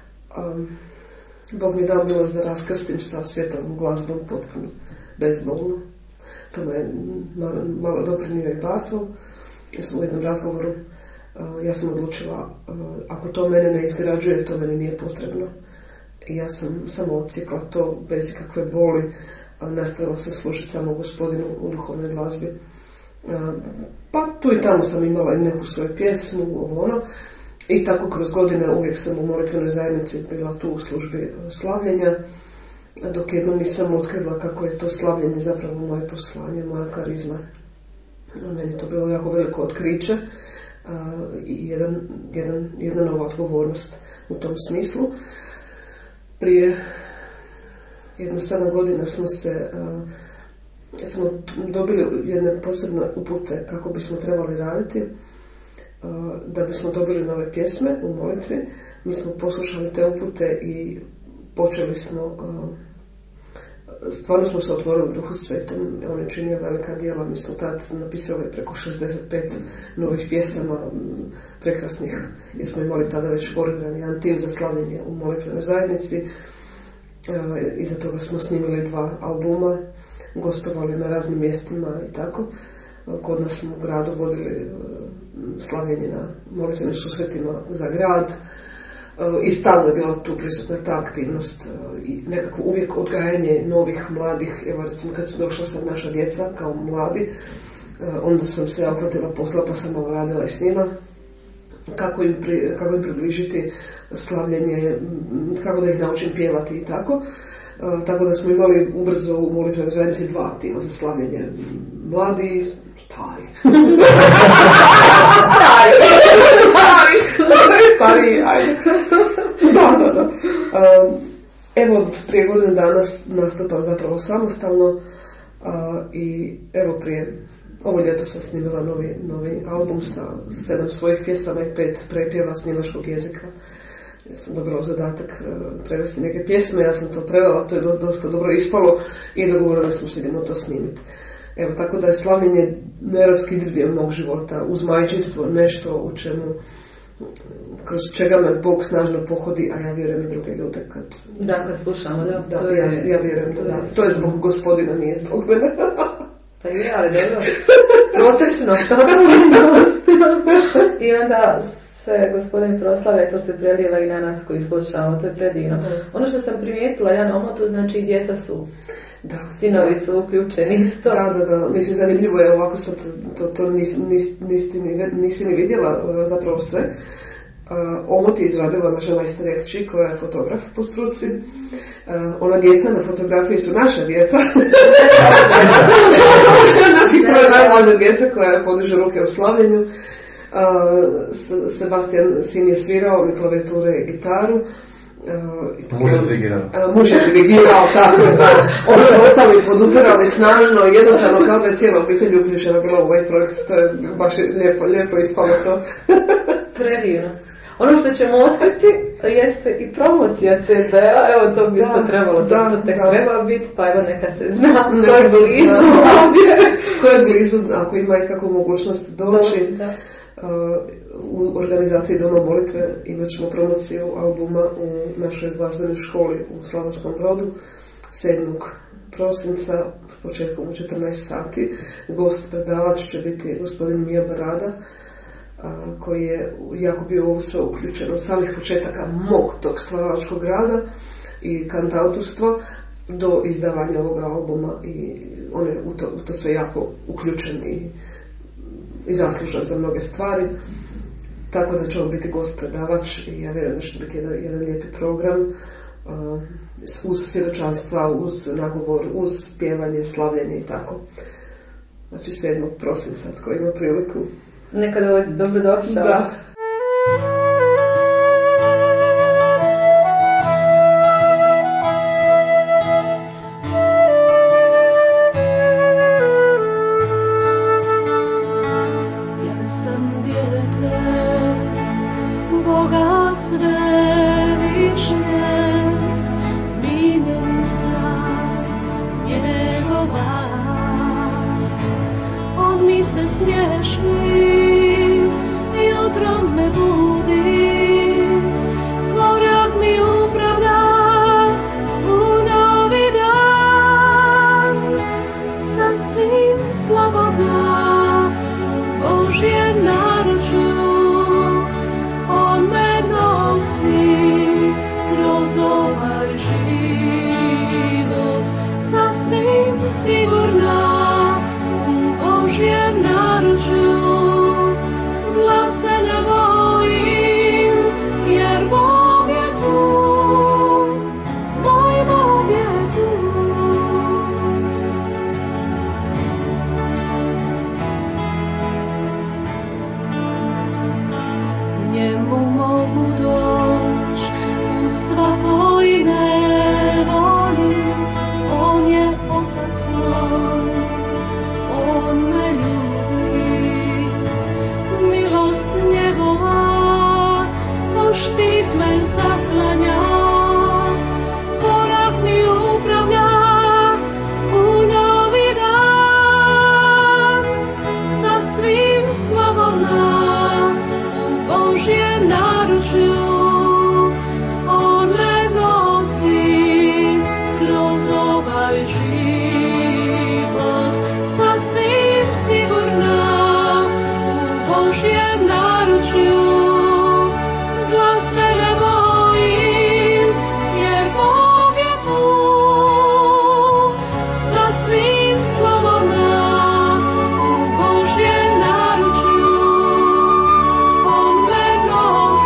C: Bog mi dao milost da raskrstim sa svjetovnom glazbom potpuno bezbolno. To me malo, malo doprinio i Bartol. Ja sam u jednom razgovoru, ja sam odlučila, ako to mene ne izgrađuje, to meni nije potrebno. I ja sam samo odsjekla to bez ikakve boli, nastavila se služiti samo Gospodinu u duhovnoj glazbi. Pa tu i tamo sam imala i neku svoju pjesmu, ovo ono. I tako kroz godine uvijek sam u molitvenoj zajednici bila tu u službi slavljenja. Dok jednom nisam otkrila kako je to slavljenje zapravo moje poslanje, moja karizma. Meni je to bilo jako veliko otkriće i jedan, jedan, jedna nova odgovornost u tom smislu. Prije jedno sedam godina smo se smo dobili jedne posebne upute kako bismo trebali raditi, da bismo dobili nove pjesme u molitvi. Mi smo poslušali te upute i počeli smo, stvarno smo se otvorili Duhu Svetom, on je činio velika djela, mi smo tad napisali preko šezdeset pet novih pjesama, prekrasnih, jer smo imali tada već formiran jedan tim za slavljenje u molitvenoj zajednici. Iza toga smo snimili dva albuma, gostovali na raznim mjestima i tako. Kod nas smo u gradu vodili slavljenje na molitvenim susretima za grad. I stalno je bila tu prisutna ta aktivnost i nekako uvijek odgajanje novih, mladih. Evo recimo kad su došla sad naša djeca kao mladi, onda sam se uhvatila posla pa sam malo radila i s njima. Kako im, pri, kako im približiti slavljenje, kako da ih naučim pjevati i tako. Tako da smo imali ubrzo u molitvenoj zajednici dva tima za slavljenje. Mladi i stari. Stari. Stari. Stari, ajde. Da, da, da. E, evo, prije godine dana nastupam zapravo samostalno a, i evo prije, ovo ljeto sam snimila novi, novi album sa sedam svojih pjesama i pet prepjeva s njemačkog jezika. Ja sam dobila zadatak prevesti neke pjesme, ja sam to prevela, to je do, dosta dobro ispalo i dogovorili smo se idemo to snimiti. Evo, tako da je slavljenje neraskidiv dio mog života, uz majčinstvo, nešto u čemu, kroz čega me Bog snažno pohodi, a ja vjerujem i druge ljude. Kad,
B: da, kad slušamo, da.
C: Da,
B: to
C: ja,
B: je,
C: ja vjerujem da, da. To je zbog Gospodina, nije zbog mene.
B: Pa je, ali dobro. Protečnost, totalnost. I onda se Gospodin proslava i to se prelijeva i na nas koji slušamo, to je predivno. Da. Ono što sam primijetila, ja na omotu, znači djeca su,
C: da,
B: sinovi
C: da.
B: su uključeni isto.
C: Da, da, da. Mislim, zanimljivo je ovako sad, to, to nis, nis, nisi, nisi ni vidjela zapravo sve. Uh, omot je izradila naša najstarija kći koja je fotograf po struci. Uh, ona djeca na fotografiji su naša djeca. Naših troje najmlađa djeca koja podiže ruke u slavljenju. Uh, Sebastian sin je svirao na klavijature i gitaru.
D: Uh, muž je dirigirao.
C: Uh, muž je dirigirao, tako da. Oni su ostali podupirali snažno i jednostavno kao da je cijela obitelj uključena bila u ovaj projekt. To je baš lijepo, lijepo ispalo to.
B: Predivno. Ono što ćemo otkriti jeste i promocija ce de-a, evo to bi isto trebalo, to,
C: da,
B: to tek
C: da.
B: treba biti, pa evo neka se zna,
C: Neka
B: ko je
C: se
B: blizu
C: zna.
B: ovdje.
C: Ko je blizu, ako ima i kakvu mogućnost doći.
B: Da.
C: Uh, u organizaciji Doma molitve imat ćemo promociju albuma u našoj glazbenoj školi u Slavonskom Brodu sedmog prosinca početkom u četrnaest sati. Gost predavač će biti gospodin Mija Barada, koji je jako bio ovo sve uključen od samih početaka mog tog stvaralačkog rada i kantautorstva do izdavanja ovoga albuma i on je u to, u to sve jako uključen i, i zaslužan za mnoge stvari. Tako da će on biti gost predavač i ja vjerujem da će biti jedan, jedan lijepi program uh, uz svjedočanstva, uz nagovor, uz pjevanje, slavljenje i tako. Znači sedmog prosinca, tko ima priliku.
B: Neka dođe, dobrodošao.
C: Da.
E: Ja sam dijete Boga svevišnjeg, miljenica njegova. On mi se smiješi, jutrom me budi, korak mi upravlja u novi dan. Sasvim slobodna u Božjem naručju, on me nosi kroz ovaj život. Sasvim sigurna u Božjem naručju, zla se ne bojim, jer Bog je tu, moj Bog je tu. Njemu mogu doć u svakoj nevoli, on je otac moj, on me ljubi. Milost njegova ko štit me zaklanja, korak mi upravlja u novi dan. Sasvim slobodna u Božjem naručju, on me nosi kroz ovaj život. Sasvim sigurna u Božjem naručju, zla se ne bojim, jer Bog je tu. Sasvim slobodna u Božjem naručju, on me nosi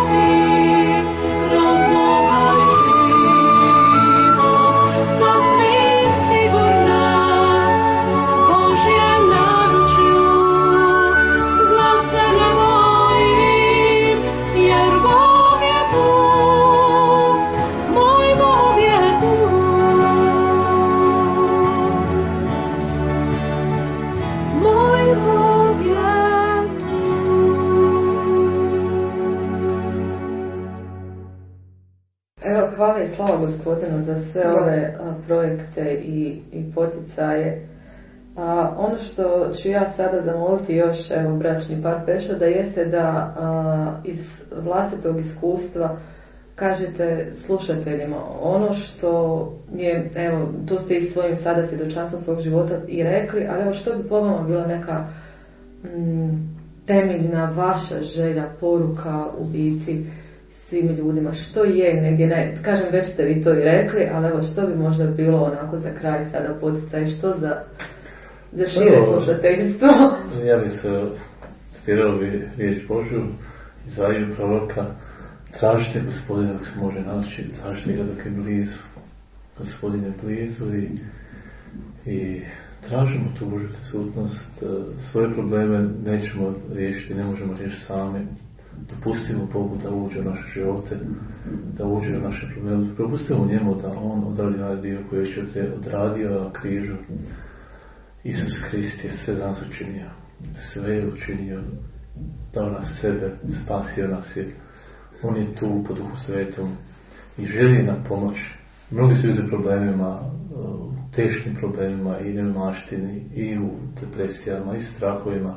B: slava Gospodinu za sve
C: Da.
B: ove a, projekte i, i poticaje. A, ono što ću ja sada zamoliti još, evo, bračni par Pešo, da jeste da a, iz vlastitog iskustva kažete slušateljima ono što je, evo, tu ste i svojim sada svjedočanstvom svog života i rekli, ali evo, što bi po vama bila neka mm, temeljna vaša želja, poruka u biti svim ljudima, što je negdje, ne, kažem, već ste vi to i rekli, ali evo, što bi možda bilo onako za kraj sada poticaj, što za, za šire
D: Prvo,
B: slušateljstvo?
D: Ja bi se citirao bi riječ Božju, Izaiju proroka: tražite Gospodina dok se može naći, tražite ga dok je blizu. Gospodin je blizu i, i tražimo tu Božju prisutnost. Svoje probleme nećemo riješiti, ne možemo riješiti sami. Dopustimo Bogu da uđe u naše živote, da uđe u naše probleme. Propustimo njemu da on odradi onaj dio koji je odradio na križu. Isus Krist je sve za nas učinio. Sve je učinio. Dao nas sebe, spasio nas je. On je tu po Duhu Svetom i želi nam pomoći. Mnogi su ljudi u problemima, u teškim problemima i nemaštini, i u depresijama, i strahovima.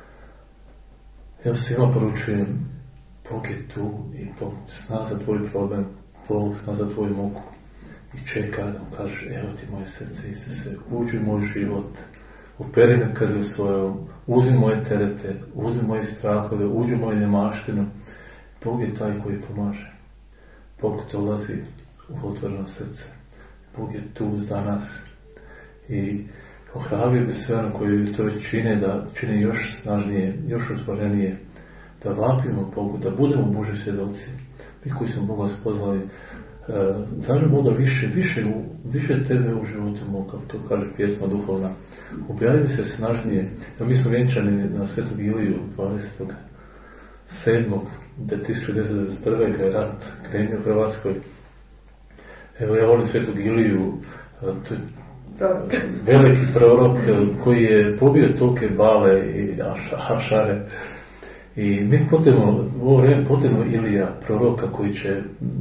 D: Evo svima poručujem, Bog je tu i Bog zna za tvoj problem, Bog zna za tvoju muku i čeka da mu kažeš: evo ti moje srce, Isuse, uđi u moj život, operi me krvlju svojom, uzmi moje terete, uzmi moje strahove, uđi u moju nemaštinu. Bog je taj koji pomaže. Bog dolazi u otvoreno srce. Bog je tu za nas. I ohrabrio bi sve ono koji to čine, da čine još snažnije, još otvorenije, da vapimo Bogu, da budemo Božji svjedoci. Mi koji smo Boga spoznali, tražimo Boga više, više, više tebe u životu mog, kako kaže pjesma duhovna. Objavi mi se snažnije. Ja, mi smo vjenčani na Svetog Iliju dvadesetog sedmog tisuću devetsto devedeset prve kad je rat krenio u Hrvatskoj. Evo, ja volim Svetog Iliju, to je veliki prorok koji je pobio tolike bale i ašare. I mi potrebno, u ovo vrijeme potrebno Ilija, proroka koji će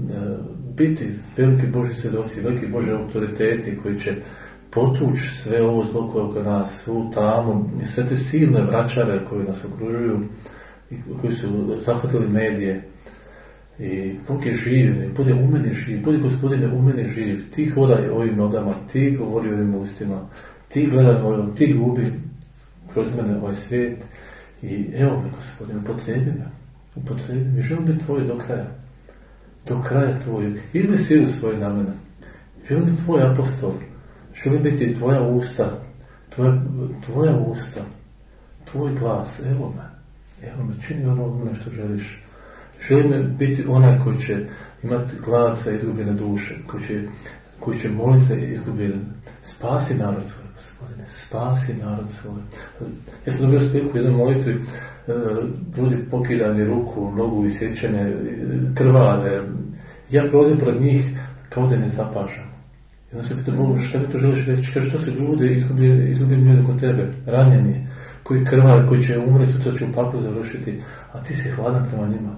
D: biti veliki Božji svjedoci, veliki Božji autoriteti koji će potući sve ovo zlo koje oko nas, svu tamu i sve te silne vračare koje nas okružuju i koji su zahvatili medije. I Bog je živ, bude u meni živ, bude Gospodine u meni živ, ti hodaj ovim nogama, ti govori ovim ustima, ti gledaj mojom, ti ljubi kroz mene ovaj svijet i evo me, Gospodine, upotrebi me, upotrebi me, želim biti tvoj do kraja, do kraja tvoj, izli silu svoju na mene, želim biti tvoj apostol, želim biti tvoja usta, tvoja, tvoja usta, tvoj glas, evo me, evo me, čini ono što želiš. Želim biti onaj koji će imati glad za izgubljene duše, koji će, koji će moliti za izgubljene. Spasi narod svoj, Gospodine, spasi narod svoj. Ja sam dobio sliku u jednoj molitvi, ljudi pokidani ruku, nogu isječene, krvave. Ja prolazim pored njih kao da ne zapažam. I onda se pitam Bogu, šta mi to želiš reći? Kaže, to su ljudi, izgubljeni, izgubljeni ljudi kod tebe, ranjeni, koji krvave, koji će umreti, to će u paklu završiti, a ti si hladan prema njima.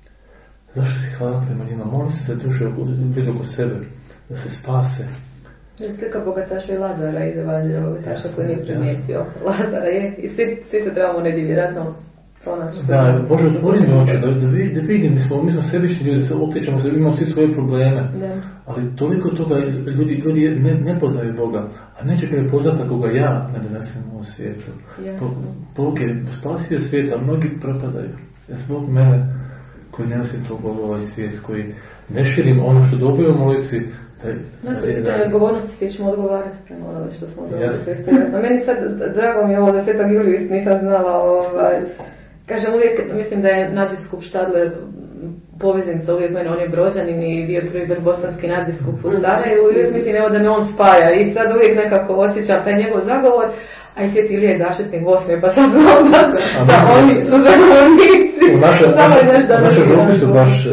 D: Zašto si hladan prema njima? Molim se za duše ljudi oko sebe, da se spase.
B: Slika bogataša i Lazara ide valjda bogataša koji nije primijetio. Lazara je i svi, svi se trebamo negdje vjerojatno pronaći.
D: Da, Bože, otvori mi oči, da, da, vid, da vidim, mi smo, mi smo sebični ljudi, otičemo se, imamo svi svoje probleme,
B: da.
D: Ali toliko toga ljudi, ljudi ne, ne poznaju Boga, a neće prepoznati ako ga ja ne donesem u svijetu. Bo, Bog je spasio svijet, a mnogi propadaju. Zbog mene koji ne nosim tog Boga ovaj svijet, koji ne širim ono što dobiju u molitvi.
B: Znate, pitanje odgovornosti svi ćemo odgovarati prema onome što smo dobili. Yes. Meni sad, drago mi je ovo za Svetog Iliju, nisam znala, ovaj, kažem uvijek, mislim da je nadbiskup Štadler poveznica uvijek mene, on je Brođanin i bio prvi bosanski nadbiskup u Sarajevu i uvijek mislim evo da me on spaja i sad uvijek nekako osjećam taj njegov zagovor, a i Sveti Ilija je zaštitnik Bosne, pa sad znam da, da, da oni su zagovornici.
D: U našoj župi su baš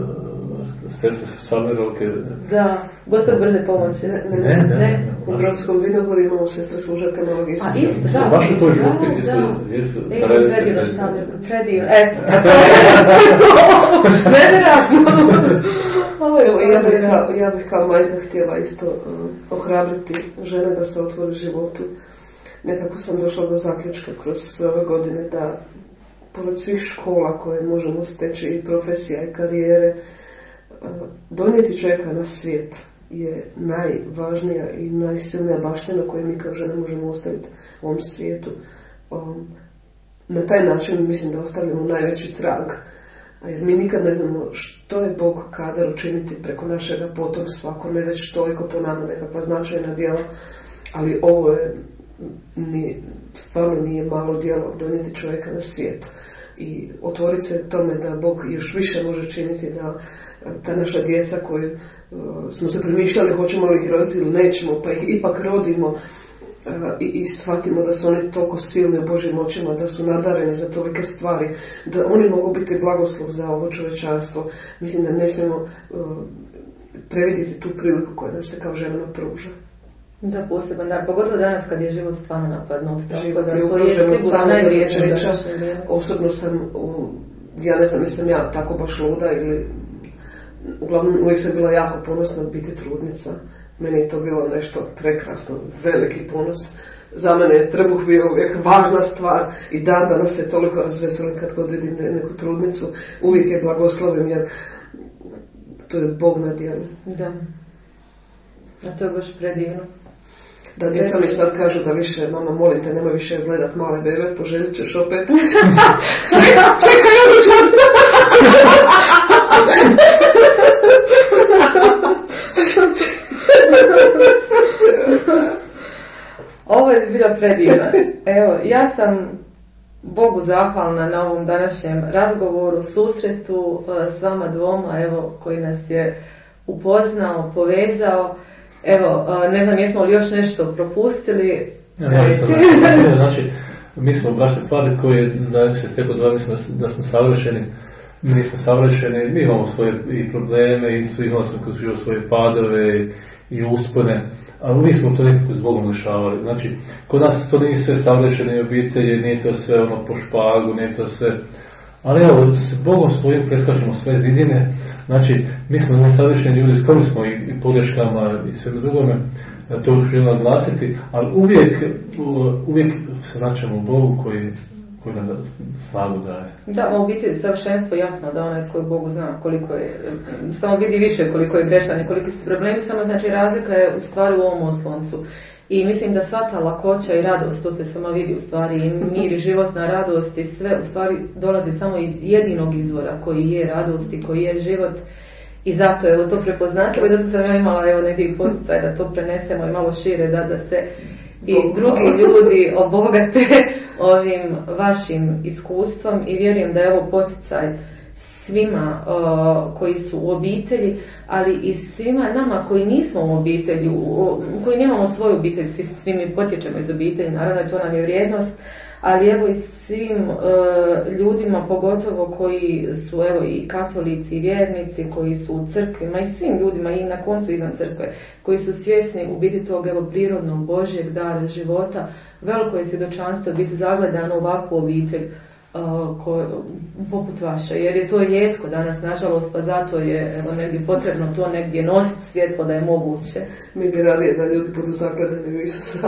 D: sestre su stvarne roke.
B: Da, Gospod brze pomoći.
C: Ne, ne, ne, ne. ne. U Brodskom Vinogoru imamo sestre služarke Malog Isusa.
B: A isto, da.
D: Baš u toj župi gdje su, gdje su sarajevske sestre.
B: Predivno, eto, to je to. Nevjerojatno.
C: Evo, ja, bih kao, ja bih kao majka htjela isto uh, ohrabriti žene da se otvore životu. Nekako sam došla do zaključka kroz sve ove godine da pored svih škola koje možemo steći i profesija i karijere, uh, donijeti čovjeka na svijet je najvažnija i najsilnija baština koju mi kao žene možemo ostaviti u ovom svijetu. Um, na taj način mislim da ostavljamo najveći trag. Jer mi nikad ne znamo što je Bog kadar učiniti preko našega potomstva, ako ne već toliko po nama nekakva značajna djela. Ali ovo je, ni, stvarno nije malo djelo donijeti čovjeka na svijet. I otvoriti se tome da Bog još više može činiti, da ta naša djeca koju uh, smo se premišljali hoćemo li ih roditi ili nećemo, pa ih ipak rodimo, I, i shvatimo da su oni toliko silni u Božjim očima, da su nadareni za tolike stvari, da oni mogu biti blagoslov za ovo čovječanstvo. Mislim da ne smijemo uh, previdjeti tu priliku koja nam se kao ženama pruža.
B: Da, poseban dan, pogotovo danas kad je život stvarno napadnut.
C: Život je ugrožen od samog začeća. Osobno sam, u, ja ne znam, mislim ja tako baš luda ili uglavnom uvijek sam bila jako ponosna biti trudnica. Meni je to bilo nešto prekrasno, veliki ponos. Za mene je trbuh bio uvijek važna stvar i dan danas se toliko razveselim kad god vidim neku trudnicu. Uvijek je blagoslovim jer to je Bog na djelu.
B: Da. A to je baš predivno.
C: Da, djeca mi sad kažu da više, mama molim te, nemoj više gledat male bebe, poželjit ćeš opet. Čekaj, unučad!
B: Ovo je bilo predivno. Evo, ja sam Bogu zahvalna na ovom današnjem razgovoru, susretu s vama dvoma, evo, koji nas je upoznao, povezao. Evo, ne znam, jesmo li još nešto propustili?
D: Ja, ja sam znači, mi smo bračni par koji, da se steklo dva, mislim da smo savršeni. Mi nismo savršeni, mi imamo svoje i probleme i svi imali smo kroz život svoje padove i, i uspone, ali uvijek smo to nekako s Bogom rješavali. Znači, kod nas to nije sve savršene obitelji, nije to sve ono po špagu, nije to sve... Ali evo, s Bogom svojim preskačemo sve zidine. Znači, mi smo nesavršeni ljudi, skloni smo i, i podrškama i svemu drugome, to želim naglasiti, ali uvijek, uvijek se vraćamo u Bogu koji, koji nam snagu daje.
B: Da, u biti savršenstvo jasno da onaj koji Bogu zna koliko je, samo vidi više koliko je grešan i koliki su problemi, samo znači razlika je u stvari u ovom osloncu. I mislim da sva ta lakoća i radost, to se samo vidi u stvari, i mir i životna radost i sve u stvari dolazi samo iz jedinog izvora koji je radost i koji je život. I zato evo to prepoznatljivo i zato sam ja imala evo neki poticaj da to prenesemo i malo šire, da, da se i drugi ljudi obogate ovim vašim iskustvom i vjerujem da je ovo poticaj svima uh, koji su u obitelji, ali i svima nama koji nismo u obitelji, u, koji nemamo svoju obitelj, svi, svi mi potječemo iz obitelji, naravno to nam je vrijednost, ali evo i svim uh, ljudima, pogotovo koji su evo i katolici i vjernici, koji su u crkvima i svim ljudima i na koncu izvan crkve, koji su svjesni u biti tog evo prirodnog Božjeg dara života, veliko je svjedočanstvo biti zagledano u ovakvu obitelj uh, ko, poput vaše, jer je to rijetko danas, nažalost, pa zato je evo, negdje potrebno to negdje nositi svjetlo da je moguće.
C: Mi bi radije da ljudi budu zagledani u Isusa.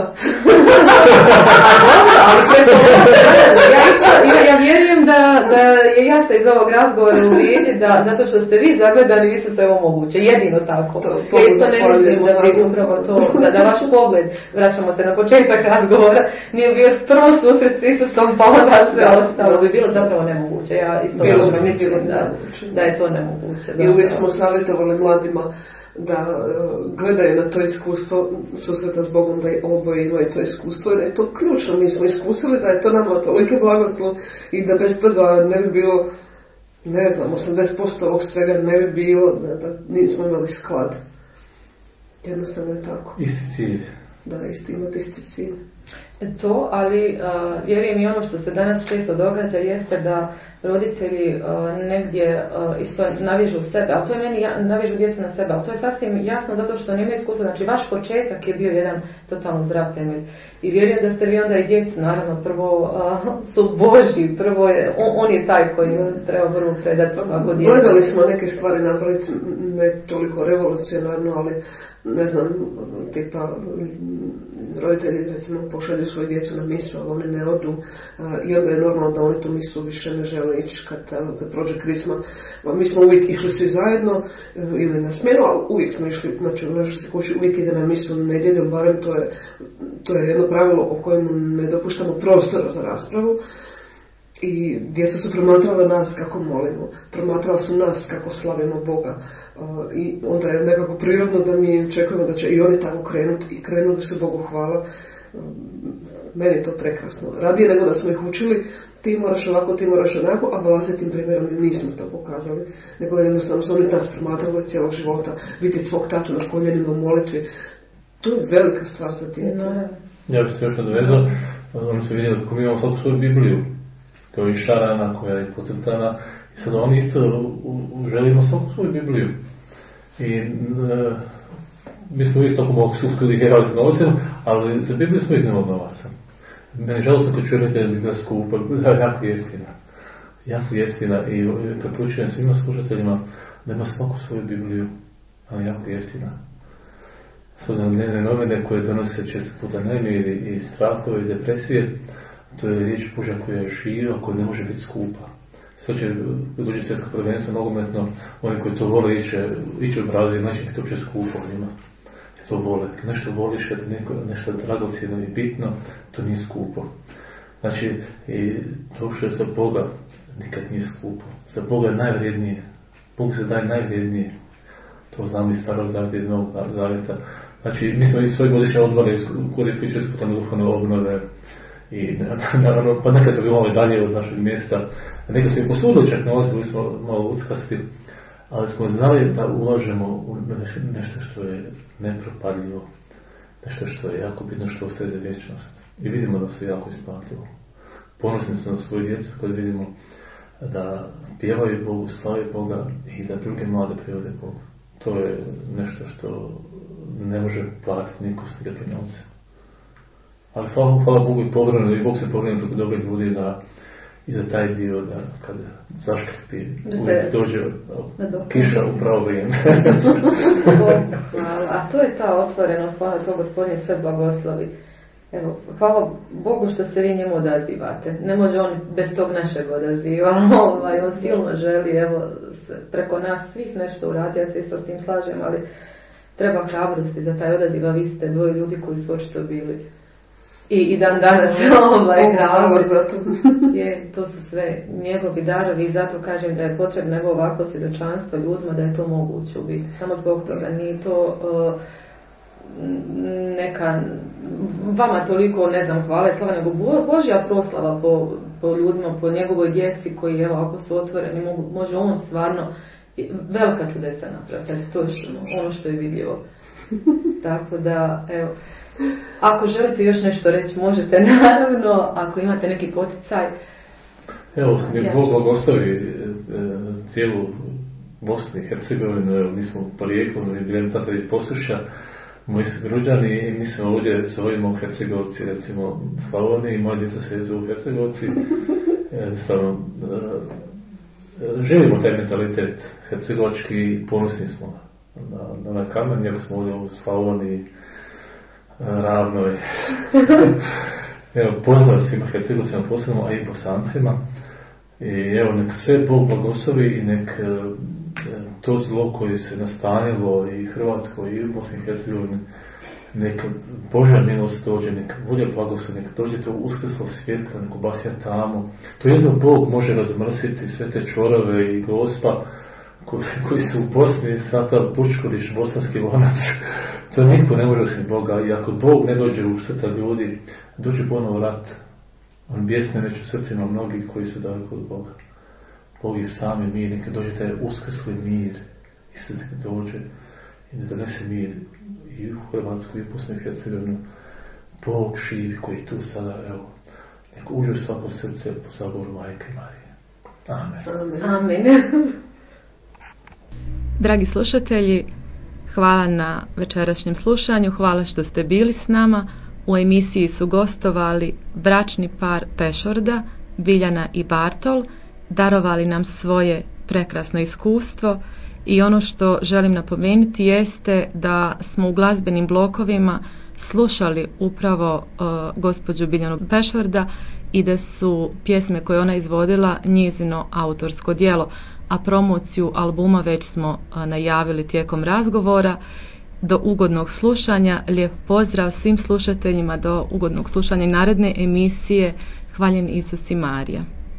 B: ja, isto, ja, ja vjerujem da, da je jasno iz ovog razgovora u biti da zato što ste vi zagledani u Isusa je ovo moguće, jedino tako. To, ja isto ne mislim da bi upravo to, da, da vaš pogled, vraćamo se na početak razgovora, nije bio prvo susret s Isusom pa onda sve da, ostalo, bi bilo zapravo nemoguće. Ja isto dobro mislim da, da je to nemoguće.
C: I uvijek smo savjetovali mladima da gledaju na to iskustvo susreta s Bogom, da i oboje imaju to iskustvo i da je to ključno. Mi smo iskusili da je to nama toliki blagoslov i da bez toga ne bi bilo, ne znam, osamdeset posto ovog svega ne bi bilo, da, da nismo imali sklad. Jednostavno je tako.
D: Isti cilj.
C: Da, isti imati isti cilj.
B: To, ali uh, vjerujem i ono što se danas često događa jeste da roditelji uh, negdje uh, isto navižu sebe, ali to je meni, ja, navižu djecu na sebe, ali to je sasvim jasno zato što nemaju iskustva, znači vaš početak je bio jedan totalno zdrav temelj. I vjerujem da ste vi onda i djecu, naravno, prvo uh, su Božji, prvo je, on, on je taj koji treba prvo predati svako djete.
C: Gledali smo neke stvari napraviti, ne toliko revolucionarno, ali ne znam, tipa roditelji recimo pošalju svoju djecu na misu, ali oni ne odu i onda je normalno da oni tu misu više ne žele ići kad, kad prođe Krizma. Mi smo uvijek išli svi zajedno ili na smjenu, ali uvijek smo išli, znači u našoj se kući uvijek ide na misu nedjeljom, barem to je, to je jedno pravilo o kojemu ne dopuštamo prostora za raspravu. I djeca su promatrala nas kako molimo, promatrala su nas kako slavimo Boga. Uh, I onda je nekako prirodno da mi očekujemo da će i oni tako krenuti i krenuli su Bogu hvala. Uh, meni je to prekrasno. Radije nego da smo ih učili, ti moraš ovako, ti moraš onako, a vlastitim primjerom nismo to pokazali. Nego jednostavno su oni nas promatrali cijelog života, vidjeti svog tatu na koljenima u molitvi. To je velika stvar za dijete.
B: No.
D: Ja bih se još nadovezao, oni su vidjeli kako mi imamo svaku svoju Bibliju, koja je išarana, koja je pocrtana. I sad oni isto želimo svaku svoju Bibliju. I e, mi smo uvijek toliko mogli uskudi herali sa novcem, ali za Bibliju smo uvijek nemali novaca. Meni žalostno kad čujem da je Biblija skupa, jako jeftina. Jako jeftina i preporučujem svima slušateljima da ima svaku svoju Bibliju, ali jako jeftina. S obzirom na dnevne novine koje donose često puta nemir i strahove i depresije, to je riječ Božja koja je živa, koja ne može biti skupa. Sad će dođe svjetsko prvenstvo nogometno, oni koji to vole ići, ići u Brazil, neće biti uopće skupo njima. To vole. Kad nešto voliš, kad neko, nešto dragocjeno i bitno, to nije skupo. Znači, i to što je za Boga nikad nije skupo. Za Boga je najvrijednije. Bog se daje najvrijednije. To znamo iz Starog zavjeta, iz Novog zavjeta. Znači, mi smo i svoje godišnje odmore koristili često puta na duhovne obnove. I naravno, pa nekad to bi malo dalje od našeg mjesta. Nekad smo i posudili čak novac, bili smo malo luckasti, ali smo znali da ulažemo u nešto što je nepropadljivo, nešto što je jako bitno, što ostaje za vječnost. I vidimo da se jako isplatljivo. Ponosni smo na svoju djecu kad vidimo da pjevaju Bogu, slave Boga i da druge mlade privode Bogu. To je nešto što ne može platiti niko s nikakvim novcem. Ali hvala, hvala Bogu i povrano, i Bog se povrano preko dobrih ljudi da i za taj dio da kad zaškripi uvijek dođe kiša u pravo vrijeme.
B: Hvala. A to je ta otvorenost, hvala to Gospodin sve blagoslovi. Evo, hvala Bogu što se vi njemu odazivate. Ne može on bez tog našeg odaziva. Ovaj, on silno želi evo, preko nas svih nešto uraditi, ja se isto s tim slažem, ali treba hrabrosti za taj odaziv, a vi ste dvoje ljudi koji su očito bili I, i dan danas ovaj, hrabro za to. Je, to su sve njegovi darovi i zato kažem da je potrebno evo ovako svjedočanstvo ljudima da je to moguće u biti. Samo zbog toga nije to uh, neka vama toliko ne znam hvala i slava nego Božja proslava po, po ljudima, po njegovoj djeci koji evo ako su otvoreni mogu, može on stvarno velika čudesa napraviti. To je što, ono što je vidljivo. Tako da evo. Ako želite još nešto reći, možete naravno, ako imate neki poticaj.
D: Evo, nek Bog blagoslovi cijelu Bosnu i Hercegovinu, mi smo porijeklom, mi bili tata iz Posušja, moji su Gruđani i mi smo ovdje zovemo Hercegovci, recimo Slavoniji, moja djeca se zovu Hercegovci. Jednostavno, želimo taj mentalitet hercegovački i ponosni smo na, na ovaj kamen, jer smo ovdje u Slavoniji, Ravnoj. Evo, pozdrav svima Hercegovcima posebno, a i Bosancima. I evo, nek sve Bog blagoslovi i nek e, to zlo koje se nastanilo i Hrvatskoj i u Bosni i Hercegovini, nek Božja milost dođe, nek volja blagoslovi, nek dođe to uskrslo svjetlo, nek obasja tamo. To jedno Bog može razmrsiti sve te čorove i Gospa koji, koji su u Bosni, Sata Bučkuriš, bosanski lonac. To niko ne može osim Boga i ako Bog ne dođe u srca ljudi, dođe ponovo rat. On bjesne već u srcima mnogih koji su daleko od Boga. Bog je sami mir, neka dođe taj uskrsli mir i sve neka dođe i da donese mir i u Hrvatsku i u Bosnu i Hercegovinu. Bog živi koji tu sada, evo, nek uđe u svako srce po saboru Majke Marije. Amen.
B: Amen.
G: Dragi slušatelji, hvala na večerašnjem slušanju, hvala što ste bili s nama. U emisiji su gostovali bračni par Pešorda, Biljana i Bartol, darovali nam svoje prekrasno iskustvo i ono što želim napomenuti jeste da smo u glazbenim blokovima slušali upravo uh, gospođu Biljanu Pešorda i da su pjesme koje ona izvodila njezino autorsko djelo, a promociju albuma već smo uh, najavili tijekom razgovora. Do ugodnog slušanja, lijep pozdrav svim slušateljima, do ugodnog slušanja naredne emisije Hvaljen Isus i Marija.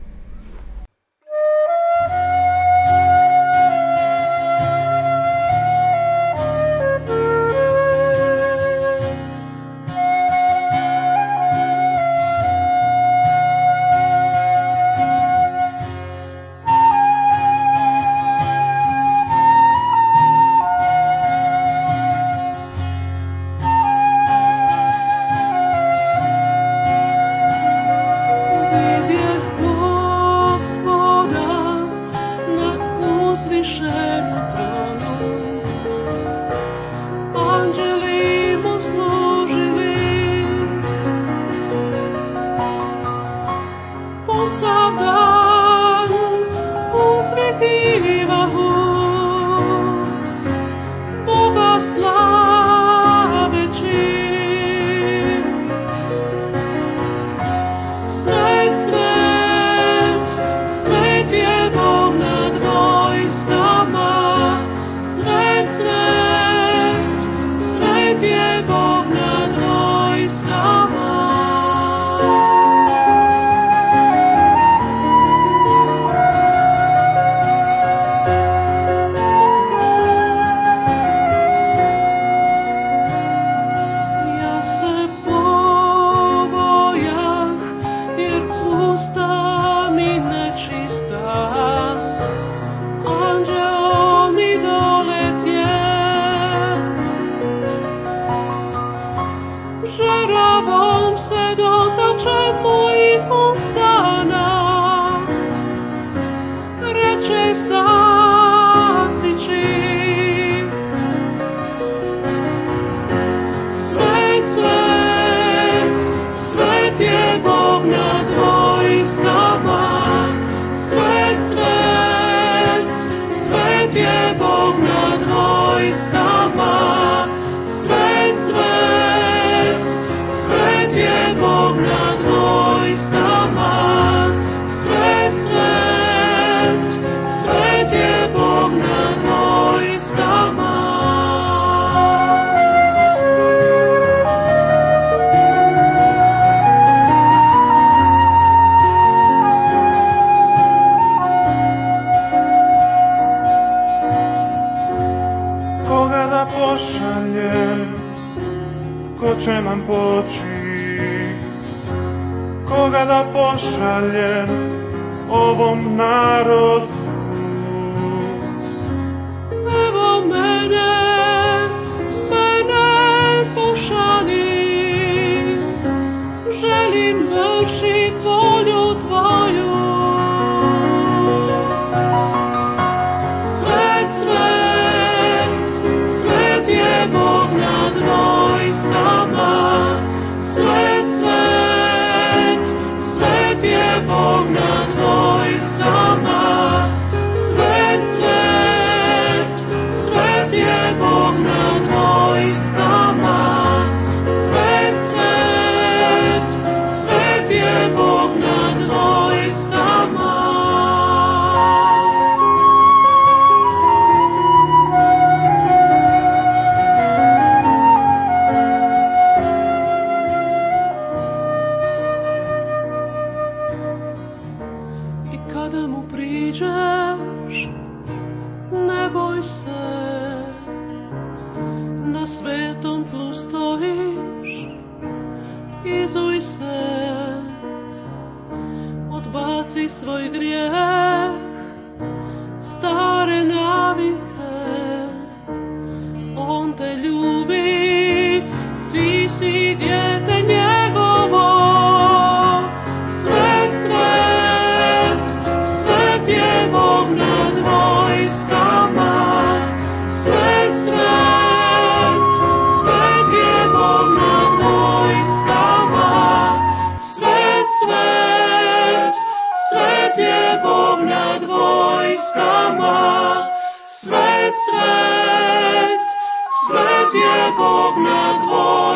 F: Koga da pošaljem ovom narodu?
E: Evo mene, mene pošali, želim vršit volju tvoju. Svet, svet, svet je Bog nad vojskama. Svet, svet, svet je Bog nad vojskama. Svet, svet, svet je Bog nad vojskama. Svet, svet, svet je Bog nad vojskama. Kada mu priđeš, ne boj se, na svetom tlu stojiš, izuj se, odbaci svoj grijeh, stare navike, on te ljubi, ti si dijete njegov. svet je Bog nad vojskama, svet, svet, svet je Bog nad vojskama, svet, svet, svet je Bog nad vojskama, svet, svet, svet je Bog nad vojskama.